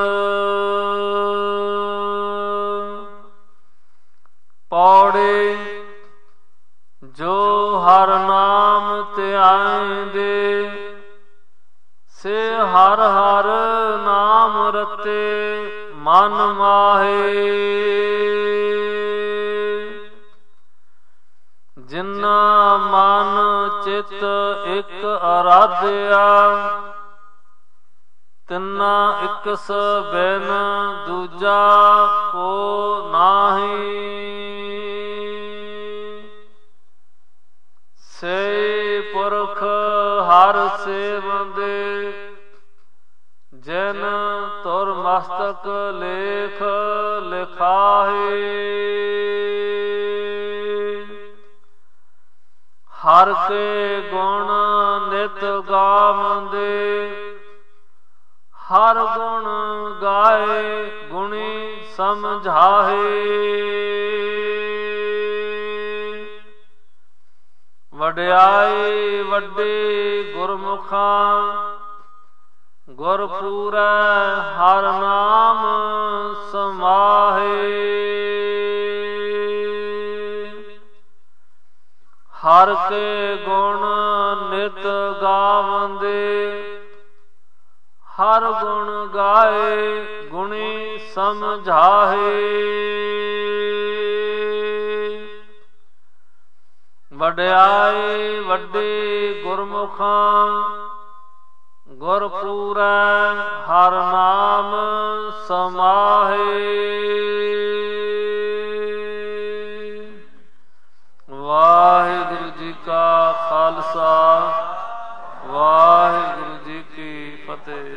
ਪੌੜੀ ਜੋ ਹਰ ਨਾਮ ਧਿਆਇਂਦੇ ਸੇ ਹਰ ਹਰ ਨਾਮ ਰਤੇ ਮਨ ਮਾਹੇ। ਜਿਨਾ ਮਨ ਚਿਤ ਇਕ ਅਰਾਧਿਆ ਤਿੰਨਾ ਇਕਸ ਬਿਨ ਦੂਜਾ ਕੋ ਨਾਹੀ। ਸੇ ਪੁਰਖ ਹਰ ਸੇਵੰਦੇ ਜਿਨ ਤੁਰ ਮਸਤਕ ਲੇਖ ਲਿਖਾਹੇ। ਹਰ ਕੇ ਗੁਣ ਨਿਤ ਗਾਵੰਦੇ ਹਰ ਗੁਣ ਗਾਏ ਗੁਣੀ ਸਮਝਾਹੇ। ਵਡਿਆਈ ਵੱਡੀ ਗੁਰਮੁਖਾਂ ਗੁਰ ਪੂਰੈ ਹਰ ਨਾਮ ਸਮਾਹੇ। ਹਰ ਕੇ ਗੁਣ ਨਿਤ ਗਾਵੰਦੇ ਹਰ ਗੁਣ ਗਾਏ ਗੁਣੀ ਸਮਝਾਹੇ। ਵਡਿਆਈ ਵੱਡੀ ਗੁਰਮੁਖਾਂ ਗੁਰ ਪੂਰੈ ਹਰ ਨਾਮ ਸਮਾਹੇ। ਵਾਹਿਗੁਰੂ ਜੀ ਕਾ ਖਾਲਸਾ ਵਾਹਿਗੁਰੂ ਜੀ ਕੀ ਫਤਿਹ।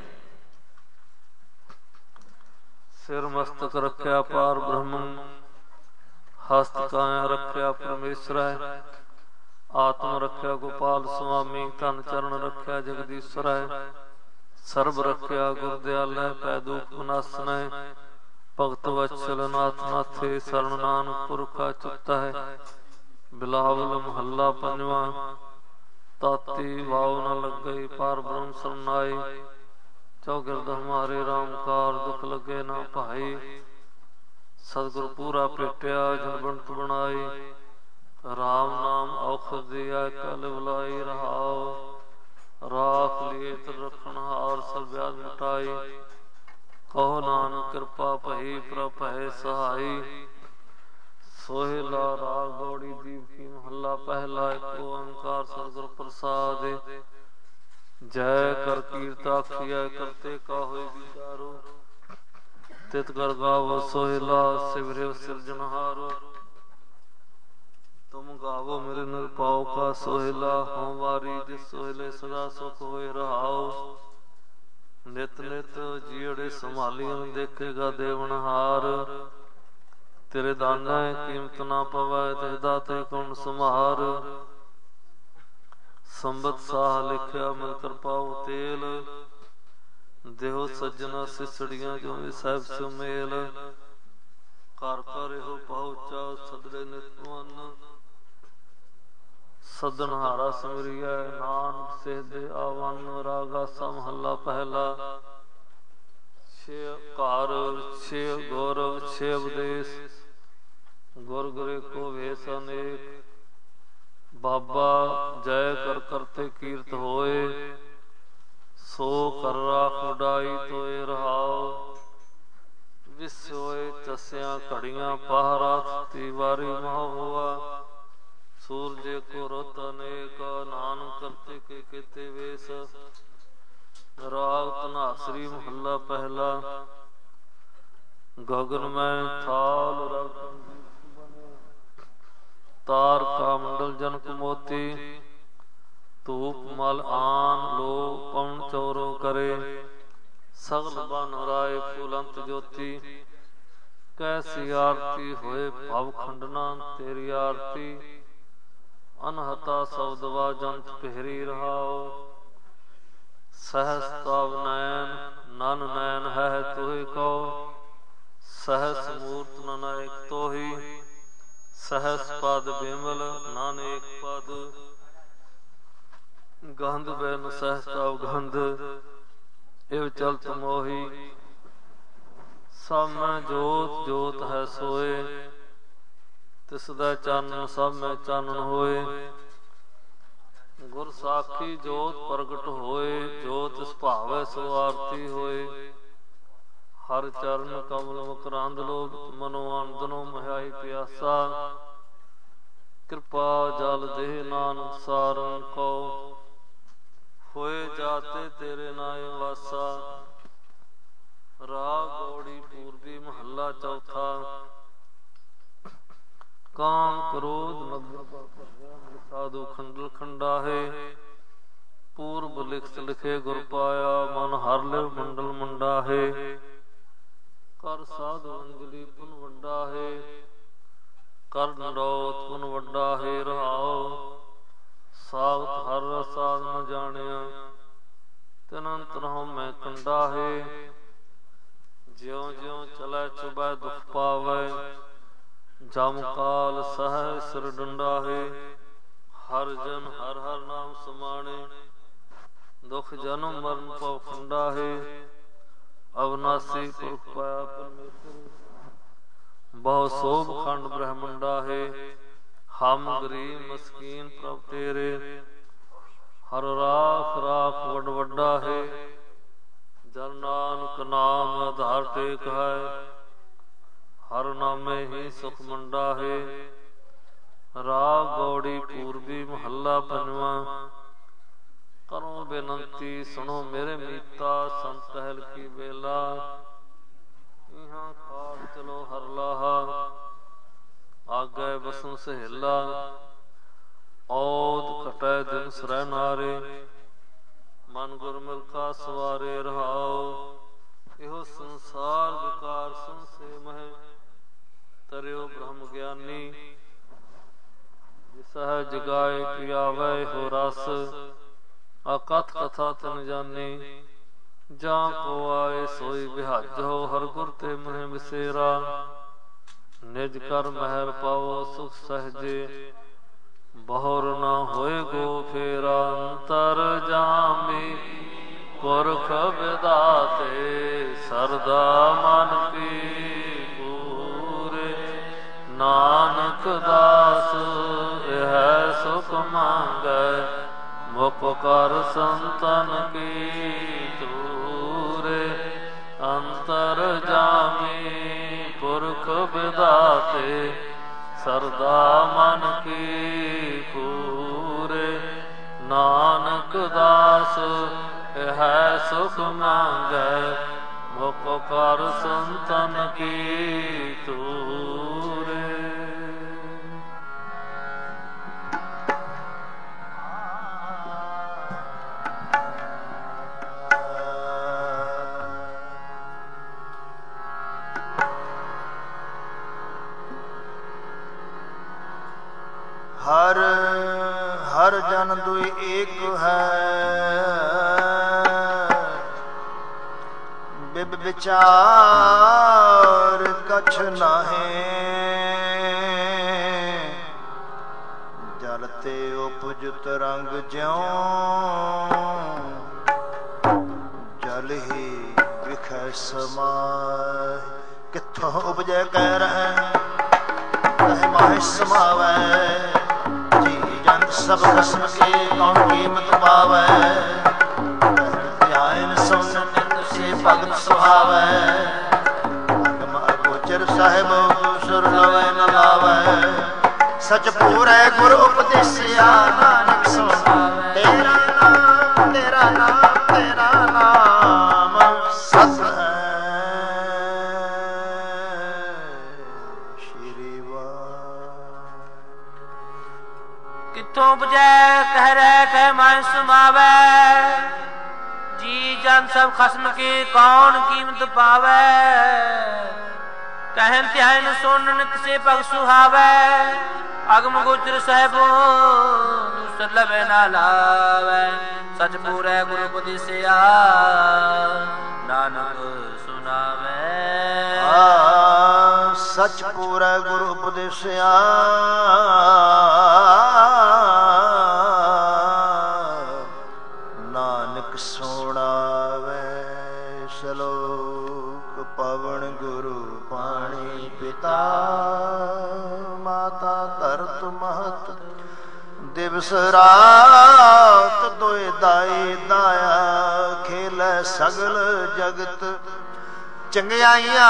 ਸਿਰ ਮਸਤਕ ਰੱਖਿਆ ਪਾਰ ਬ੍ਰਹਮੰ ਹਸਤ ਕਾਇਆ ਰੱਖਿਆ ਪਰਮੇਸ਼ਰੈ। ਆਤਮ ਰੱਖਿਆ ਗੋਪਾਲ ਸੁਆਮੀ ਧਨ ਚਰਨ ਰੱਖਿਆ ਜਗਦੀਸ਼ਰੈ। ਸਰਬ ਰੱਖਿਆ ਗੁਰ ਦਿਆਲੈ ਪੈ ਦੁਖ ਵਿਨਾਸਨੈ। ਭਗਤ ਵਤਸਲ ਨਾਥ ਨਾਥੇ ਸਰਣ ਨਾਨਕ ਪੁਰਖਾ ਚੁੱਤਾ ਹੈ। ਬਿਲਾਵਲ ਮਹੱਲਾ ਪੰਜਵਾਂ। ਤਾਤੀ ਵਾਉ ਨ ਲੱਗਈ ਪਾਰ ਬ੍ਰਹਮ ਸਰਨਾਈ। ਚੌਗਿਰਦ ਹਮਾਰੇ ਰਾਮ ਕਾਰ ਦੁਖ ਲੱਗੇ ਨਾ ਭਾਈ। ਸਤਿਗੁਰ ਪੂਰਾ ਭੇਟਿਆ ਜਿਨ ਬਣਤ ਬਣਾਈ। ਰਾਮ ਨਾਮ ਔਖਦ ਦਿਆ ਕਲ ਬੁਲਾਈ ਰਹਾਉ। ਰਾਖ ਲਿਏ ਤਰ ਰਖਣ ਹਾਰ ਸਭ ਵਿਆਦ ਮਿਟਾਈ। ਕਹੋ ਨਾਨਕ ਕਿਰਪਾ ਭਈ ਪ੍ਰਭ ਹੈ ਸਹਾਈ। ਸੋਹਿਲਾ ਰਾਗ ਗੌੜੀ ਦੀਪ ਕੀ ਮਹੱਲਾ ਪਹਿਲਾ। ਇੱਕ ਓੰਕਾਰ ਸਤਿਗੁਰ ਪ੍ਰਸਾਦਿ। ਜੈ ਕਰ ਕੀਰਤਾ ਆਖੀਐ ਕਰਤੇ ਕਾ ਹੋਇ ਵਿਚਾਰੋ। ਤਿਤ ਕਰ ਗਾਵੋ ਸੋਹਿਲਾ ਸਿਵਰਿ ਸਿਰਜਨਹਾਰੋ। ਤੁਮ ਗਾਵੋ ਮੇਰੇ ਨਿਰਭਉ ਕਾ ਸੋਹਿਲਾ। ਹਉ ਵਾਰੀ ਜਿਸ ਸੋਹਿਲੇ ਸਦਾ ਸੁਖ ਹੋਇ ਰਹਾਉ। ਨਿਤ ਨਿਤ ਜੀੜੇ ਸੰਭਾਲੀਆਂ ਦੇਖੇਗਾ ਦੇਵਨਹਾਰ। ਤੇਰੇ ਦਾਨਾ ਕੀਮਤ ਨਾ ਪਵੈ ਤਿਸ ਦਾਤੇ ਕੌਣ ਸੰਭਾਰ। ਸੰਬਤ ਸਾਹ ਲਿਖਿਆ ਮਿਲ ਕਿਰਪਾਉ ਤੇਲ। ਦੇਹੋ ਸੱਜਣਾ ਸਿਸੜੀਆਂ ਜਿਵੇਂ ਸਾਹਿਬ ਸੁਮੇਲ ਘਰ ਘਰ ਇਹੋ ਪਹੁੰਚਾ ਸਦਰੇ ਨਿਤਵਨ ਸਦਨਹਾਰਾ ਸਿਮਰਿਐ ਨਾਨਕ ਸੇਦੇ ਆਵਨ ਰਾਗਾ ਸਮਹੱਲਾ ਪਹਿਲਾ ਛੇ ਘਰ ਛੇ ਗੌਰਵ ਛੇ ਉਦੇਸ਼ ਗੁਰ ਗੁਰੇ ਕੋ ਵੇਸ ਅਨੇਕ ਬਾਬਾ ਜੈ ਕਰ ਕਰਤੇ ਕੀਰਤ ਹੋਏ ਸੋ ਕਰ ਰਾਖ ਉਡਾਈ ਤੋਏ ਰਹਾਉ ਵਿਸੋਏ ਚਸਿਆ ਘੜੀਆਂ ਪਹਰਾ ਤੀਵਾਰੀ ਮਹ ਹੋਆ ਸੂਰਜ ਕੋ ਰਤ ਅਨੇਕ ਨਾਨਕ ਕਰਤੇ ਕੇ ਕੀਤੇ ਵੇਸ ਰਾਗ ਧਨਾਸਰੀ ਮਹੱਲਾ ਪਹਿਲਾ ਗਗਨ ਮੈਂ ਥਾਲ ਰਗ ਤਾਰ ਕਾ ਮੰਡਲ ਜਨਕ ਮੋਤੀ ਧੂਪ ਮਲ ਆਨ ਲੋ ਪਵਨ ਚੋਰੋ ਕਰੇ ਸਗਲ ਬਨ ਰਾਏ ਫੁਲੰਤ ਜੋਤੀ ਕੈਸੀ ਆਰਤੀ ਹੋਏ ਭਵ ਖੰਡਨਾ ਤੇਰੀ ਆਰਤੀ ਅਨਹਤਾ ਸ਼ਬਦਵਾ ਜੰਤ ਪਹਿਰੀ ਰਹਾਓ ਸਹਸ ਤਵ ਨੈਨ ਨਨ ਨੈਨ ਹੈ ਤੋਹਿ ਕਉ ਸਹਸ ਮੂਰਤ ਨਨਇਕ ਤੋਹੀ ਸਹਸ ਪਦ ਬਿਮਲ ਨਾਨਕ ਪਦ ਗੰਧ ਬੈਨ ਸਹਸ ਤਵ ਗੰਧ ਇਵ ਚਲਤ ਮੋਹੀ ਸਭ ਮੈਂ ਜੋਤ ਜੋਤ ਹੈ ਸੋਏ ਤਿਸ ਦਾ ਚਾਨਣ ਸਭ ਮੈਂ ਚਾਨਣ ਹੋਏ ਗੁਰ ਸਾਖੀ ਜੋਤ ਪ੍ਰਗਟ ਹੋਏ ਜੋ ਤਿਸ ਭਾਵੈ ਸੋ ਆਰਤੀ ਹੋਏ ਹਰ ਚਰਨ ਕਮਲ ਮਕਰੰਦ ਲੋਭ ਮਨੋ ਆਨੰਦਨੋ ਮਹਿਆਈ ਪਿਆਸਾ ਕਿਰਪਾ ਜਲ ਦੇ ਨਾਨਕ ਸਾਰਨ ਕੋ ਹੋਏ ਜਾਤੇ ਤੇਰੇ ਨਾਏ ਵਾਸਾ ਰਾਗ ਗੌੜੀ ਪੂਰਬੀ ਮਹੱਲਾ ਚੌਥਾ ਕਾਮ ਕ੍ਰੋਧ ਮਗਨ ਸਾਧੂ ਖੰਡਲ ਖੰਡਾਹੇ ਪੂਰਬ ਲਿਖਤ ਲਿਖੇ ਗੁਰ ਪਾਇਆ ਮਨ ਹਰ ਲਿਵ ਮੰਡਲ ਮੰਡਾਹੇ ਕਰ ਸਾਧੂ ਅੰਜਲੀ ਪੁਨ ਵੱਡਾ ਹੈ ਕਰ ਨਰੋਤ ਪੁਨ ਵੱਡਾ ਹੈ ਰਹਾਉ ਸਾਖਤ ਹਰ ਰਸਾਦ ਨ ਜਾਣਿਆ ਤਨੰਤ ਰਹੋ ਮੈਂ ਕੰਡਾ ਹੈ ਜਿਉ ਜਿਉ ਚਲੈ ਚੁਬੈ ਦੁਖ ਪਾਵੈ ਜਮ ਕਾਲ ਸਹਿ ਸਿਰ ਡੰਡਾ ਹੈ ਹਰ ਜਨ ਹਰ ਹਰ ਨਾਮ ਸਮਾਣੇ ਦੁਖ ਜਨਮ ਮਰਨ ਪਉ ਖੰਡਾ ਹੈ ਅਵਨਾਸੀ ਪੁਰਖ ਪਾਇਆ ਪਰਮੇਸ਼ਰ ਬਹੁ ਸੋਭ ਖੰਡ ਬ੍ਰਹਮੰਡਾ ਹੈ ਹਮ ਗਰੀਬ ਮਸਕੀਨ ਪ੍ਰਭ ਤੇਰੇ ਹਰ ਰਾਖ ਰਾਖ ਵੱਡ ਵੱਡਾ ਹੈ ਜਨ ਨਾਨਕ ਨਾਮ ਆਧਾਰ ਟੇਕ ਹੈ ਹਰ ਨਾਮੇ ਹੀ ਸੁਖ ਮੰਡਾ ਹੈ ਰਾਗ ਗੌੜੀ ਪੂਰਬੀ ਮਹੱਲਾ ਪੰਜਵਾਂ ਕਰੋ ਬੇਨੰਤੀ ਸੁਣੋ ਮੇਰੇ ਮੀਤਾ ਸੰਤ ਕਹਿਲ ਕੀ ਵੇਲਾ ਇਹਾਂ ਖਾਲ ਚਲੋ ਹਰ ਲਾਹਾ ਆਗੇ ਬਸੁ ਸਹੇਲਾ ਔਦ ਘਟੈ ਦਿਨ ਸਰੈ ਨਾਰੇ ਮਨ ਗੁਰ ਮਿਲ ਕਾ ਸਵਾਰੇ ਰਹਾਉ ਇਹੋ ਸੰਸਾਰ ਵਿਕਾਰ ਸੰਸੇ ਮਹਿ ਤਰਿਓ ਬ੍ਰਹਮ ਗਿਆਨੀ ਜਿਸਹਿ ਜਗਾਏ ਪਿਆਵੈ ਹੋ ਰਸ ਅਕਥ ਕਥਾ ਤਨ ਜਾਨੀ ਜਾਂ ਕੋ ਆਏ ਸੋਈ ਵਿਹਾਜੋ ਹਰ ਗੁਰ ਤੇ ਮਹਿ ਵਿਸੇਰਾ ਨਿਜ ਕਰ ਮਹਿਰ ਪਾਵੋ ਸੁਖ ਸਹਜੇ ਬਹੁਰ ਨਾ ਹੋਏ ਗੋ ਫੇਰਾ ਅੰਤਰ ਜਾਮੀ ਪੁਰਖ ਵਿਦਾਤੇ ਸਰਦਾ ਮਨ ਕੀ ਪੂਰੇ ਨਾਨਕ ਦਾਸ ਇਹ ਸੁਖ ਮੰਗੈ ਮੁਖ ਕਰ ਸੰਤਨ ਕੀ ਤੂਰੇ ਅੰਤਰ ਜਾਮੀ ਪੁਰਖ ਵਿਦਾਤੇ ਸਰਦਾ ਮਨ ਕੀ ਪੂਰੇ ਨਾਨਕ ਦਾਸ ਹੈ ਸੁਖ ਮੰਗੈ ਮੁਖ ਕਰ ਸੰਤਨ ਕੀ ਤੂਰੇ ਹਰ ਹਰ ਜਨ ਦੁਇ ਏਕ ਹੈ ਬਿਬ ਵਿਚਾਰ ਕਛ ਨਾਹੀ, ਜਲ ਤੇ ਉਪਜਤ ਰੰਗ ਜਿਉ, ਜਲ ਹੀ ਵਿਖੈ ਸਮਾਏ। ਕਿੱਥੋਂ ਉਪਜੈ ਕਹਿ ਰਹਿ, ਕਹਿ ਮਾਹਿ ਸਮਾਵੈ। ਜੀ ਜਨ ਸਭ ਖਸਮ ਕੇ ਕੌਣ ਕੀਮਤ ਪਾਵੈ। ਧਿਆਨ ਸੁਨ ਸੇ ਭਗਤ ਸੁਹਾਵੈ। ਅਗਮ ਅਗੋਚਰ ਸਾਹਿਬ ਸੁਰ ਲਵੈ ਨ ਲਾਵੈ। ਸਚ ਪੂਰੈ ਗੁਰ ਉਪਦੇਸਿਆ ਨਾਨਕ ਸੁਣਾਵੈ। ਤੇਰਾ ਨਾਮ ਤੇਰਾ ਨਾਮ ਤੇਰਾ ਨਾਮ ਸਤ ਹੈ। ਸ਼੍ਰੀ ਵਾਹਿਗੁਰੂ। ਕਿੱਥੋਂ ਉਪਜੈ ਕਹਿ ਰਹਿ ਕਹਿ ਮਾਹਿ ਸਮਾਵੈ। ਜੀ ਜਨ ਸਭ ਖਸਮ ਕੇ ਕੌਣ ਕੀਮਤ ਪਾਵੈ। ਕਹਿਨ ਧਿਆਨ ਸੁਨ ਨਿਤ ਸੇ ਭਗ ਸੁਹਾਵੈ। ਅਗਮ ਗੋਚਰ ਸਾਹਿਬੋ ਦੂਸਰ ਲਵੇ ਨਾ ਲਾਵੈ। ਸਚ ਪੂਰੈ ਗੁਰੂ ਉਪਦੇਸਿਆ ਨਾਨਕ ਸੁਨਾਵੈ। ਸਚ ਪੂਰੈ ਗੁਰੂ ਉਪਦੇਸਿਆ ਨਾਨਕ ਸੁਣਾਵੈ। ਸ਼ਲੋਕ ਪਵਨ ਗੁਰੂ ਪਾਣੀ ਪਿਤਾ ਮਾਤਾ ਧਰਤ ਮਹਤ। ਦਿਵਸ ਰਾਤ ਦੋਇ ਦਾਈ ਦਾਇਆ। ਖੇਲੈ ਸਗਲ ਜਗਤ ਚੰਗਿਆਈਆਂ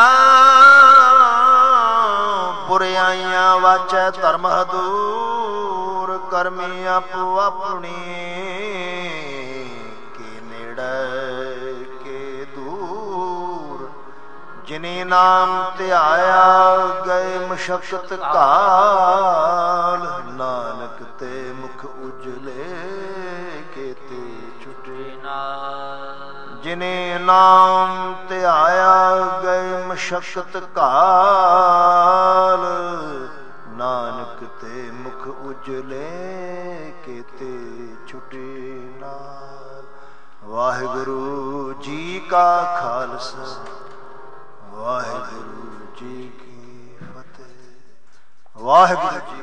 ਬੁਰਿਆਈਆਂ। ਵਾਚੈ ਧਰਮ ਹਦੂਰ ਕਰਮੀ ਆਪੋ ਆਪਣੀ। ਕੇ ਨੇੜੇ ਕੇ ਦੂਰ ਜਿਨੀ ਨਾਮ ਧਿਆਇਆ। ਗਏ ਮਸ਼ਕਤ ਕਾਲ ਨਾਨਕ ਤੇ ਮੁਖ ਉਜਲੇ। ਕੇਤੇ ਛੁਟੇ ਨਾਲ ਜਿਨੇ ਨਾਮ ਧਿਆਇਆ। ਗਏ ਮਸ਼ਕਤ ਕਾਲ ਨਾਨਕ ਤੇ ਮੁਖ ਉਜਲੇ। ਕੇਤੇ ਛੁਟੇ ਨਾਲ। ਵਾਹਿਗੁਰੂ ਜੀ ਕਾ ਖਾਲਸਾ ਵਾਹਿਗੁਰੂ ਜੀ ਕੀ ਫਤਿਹ। ਵਾਹਿਗੁਰੂ ਜੀ।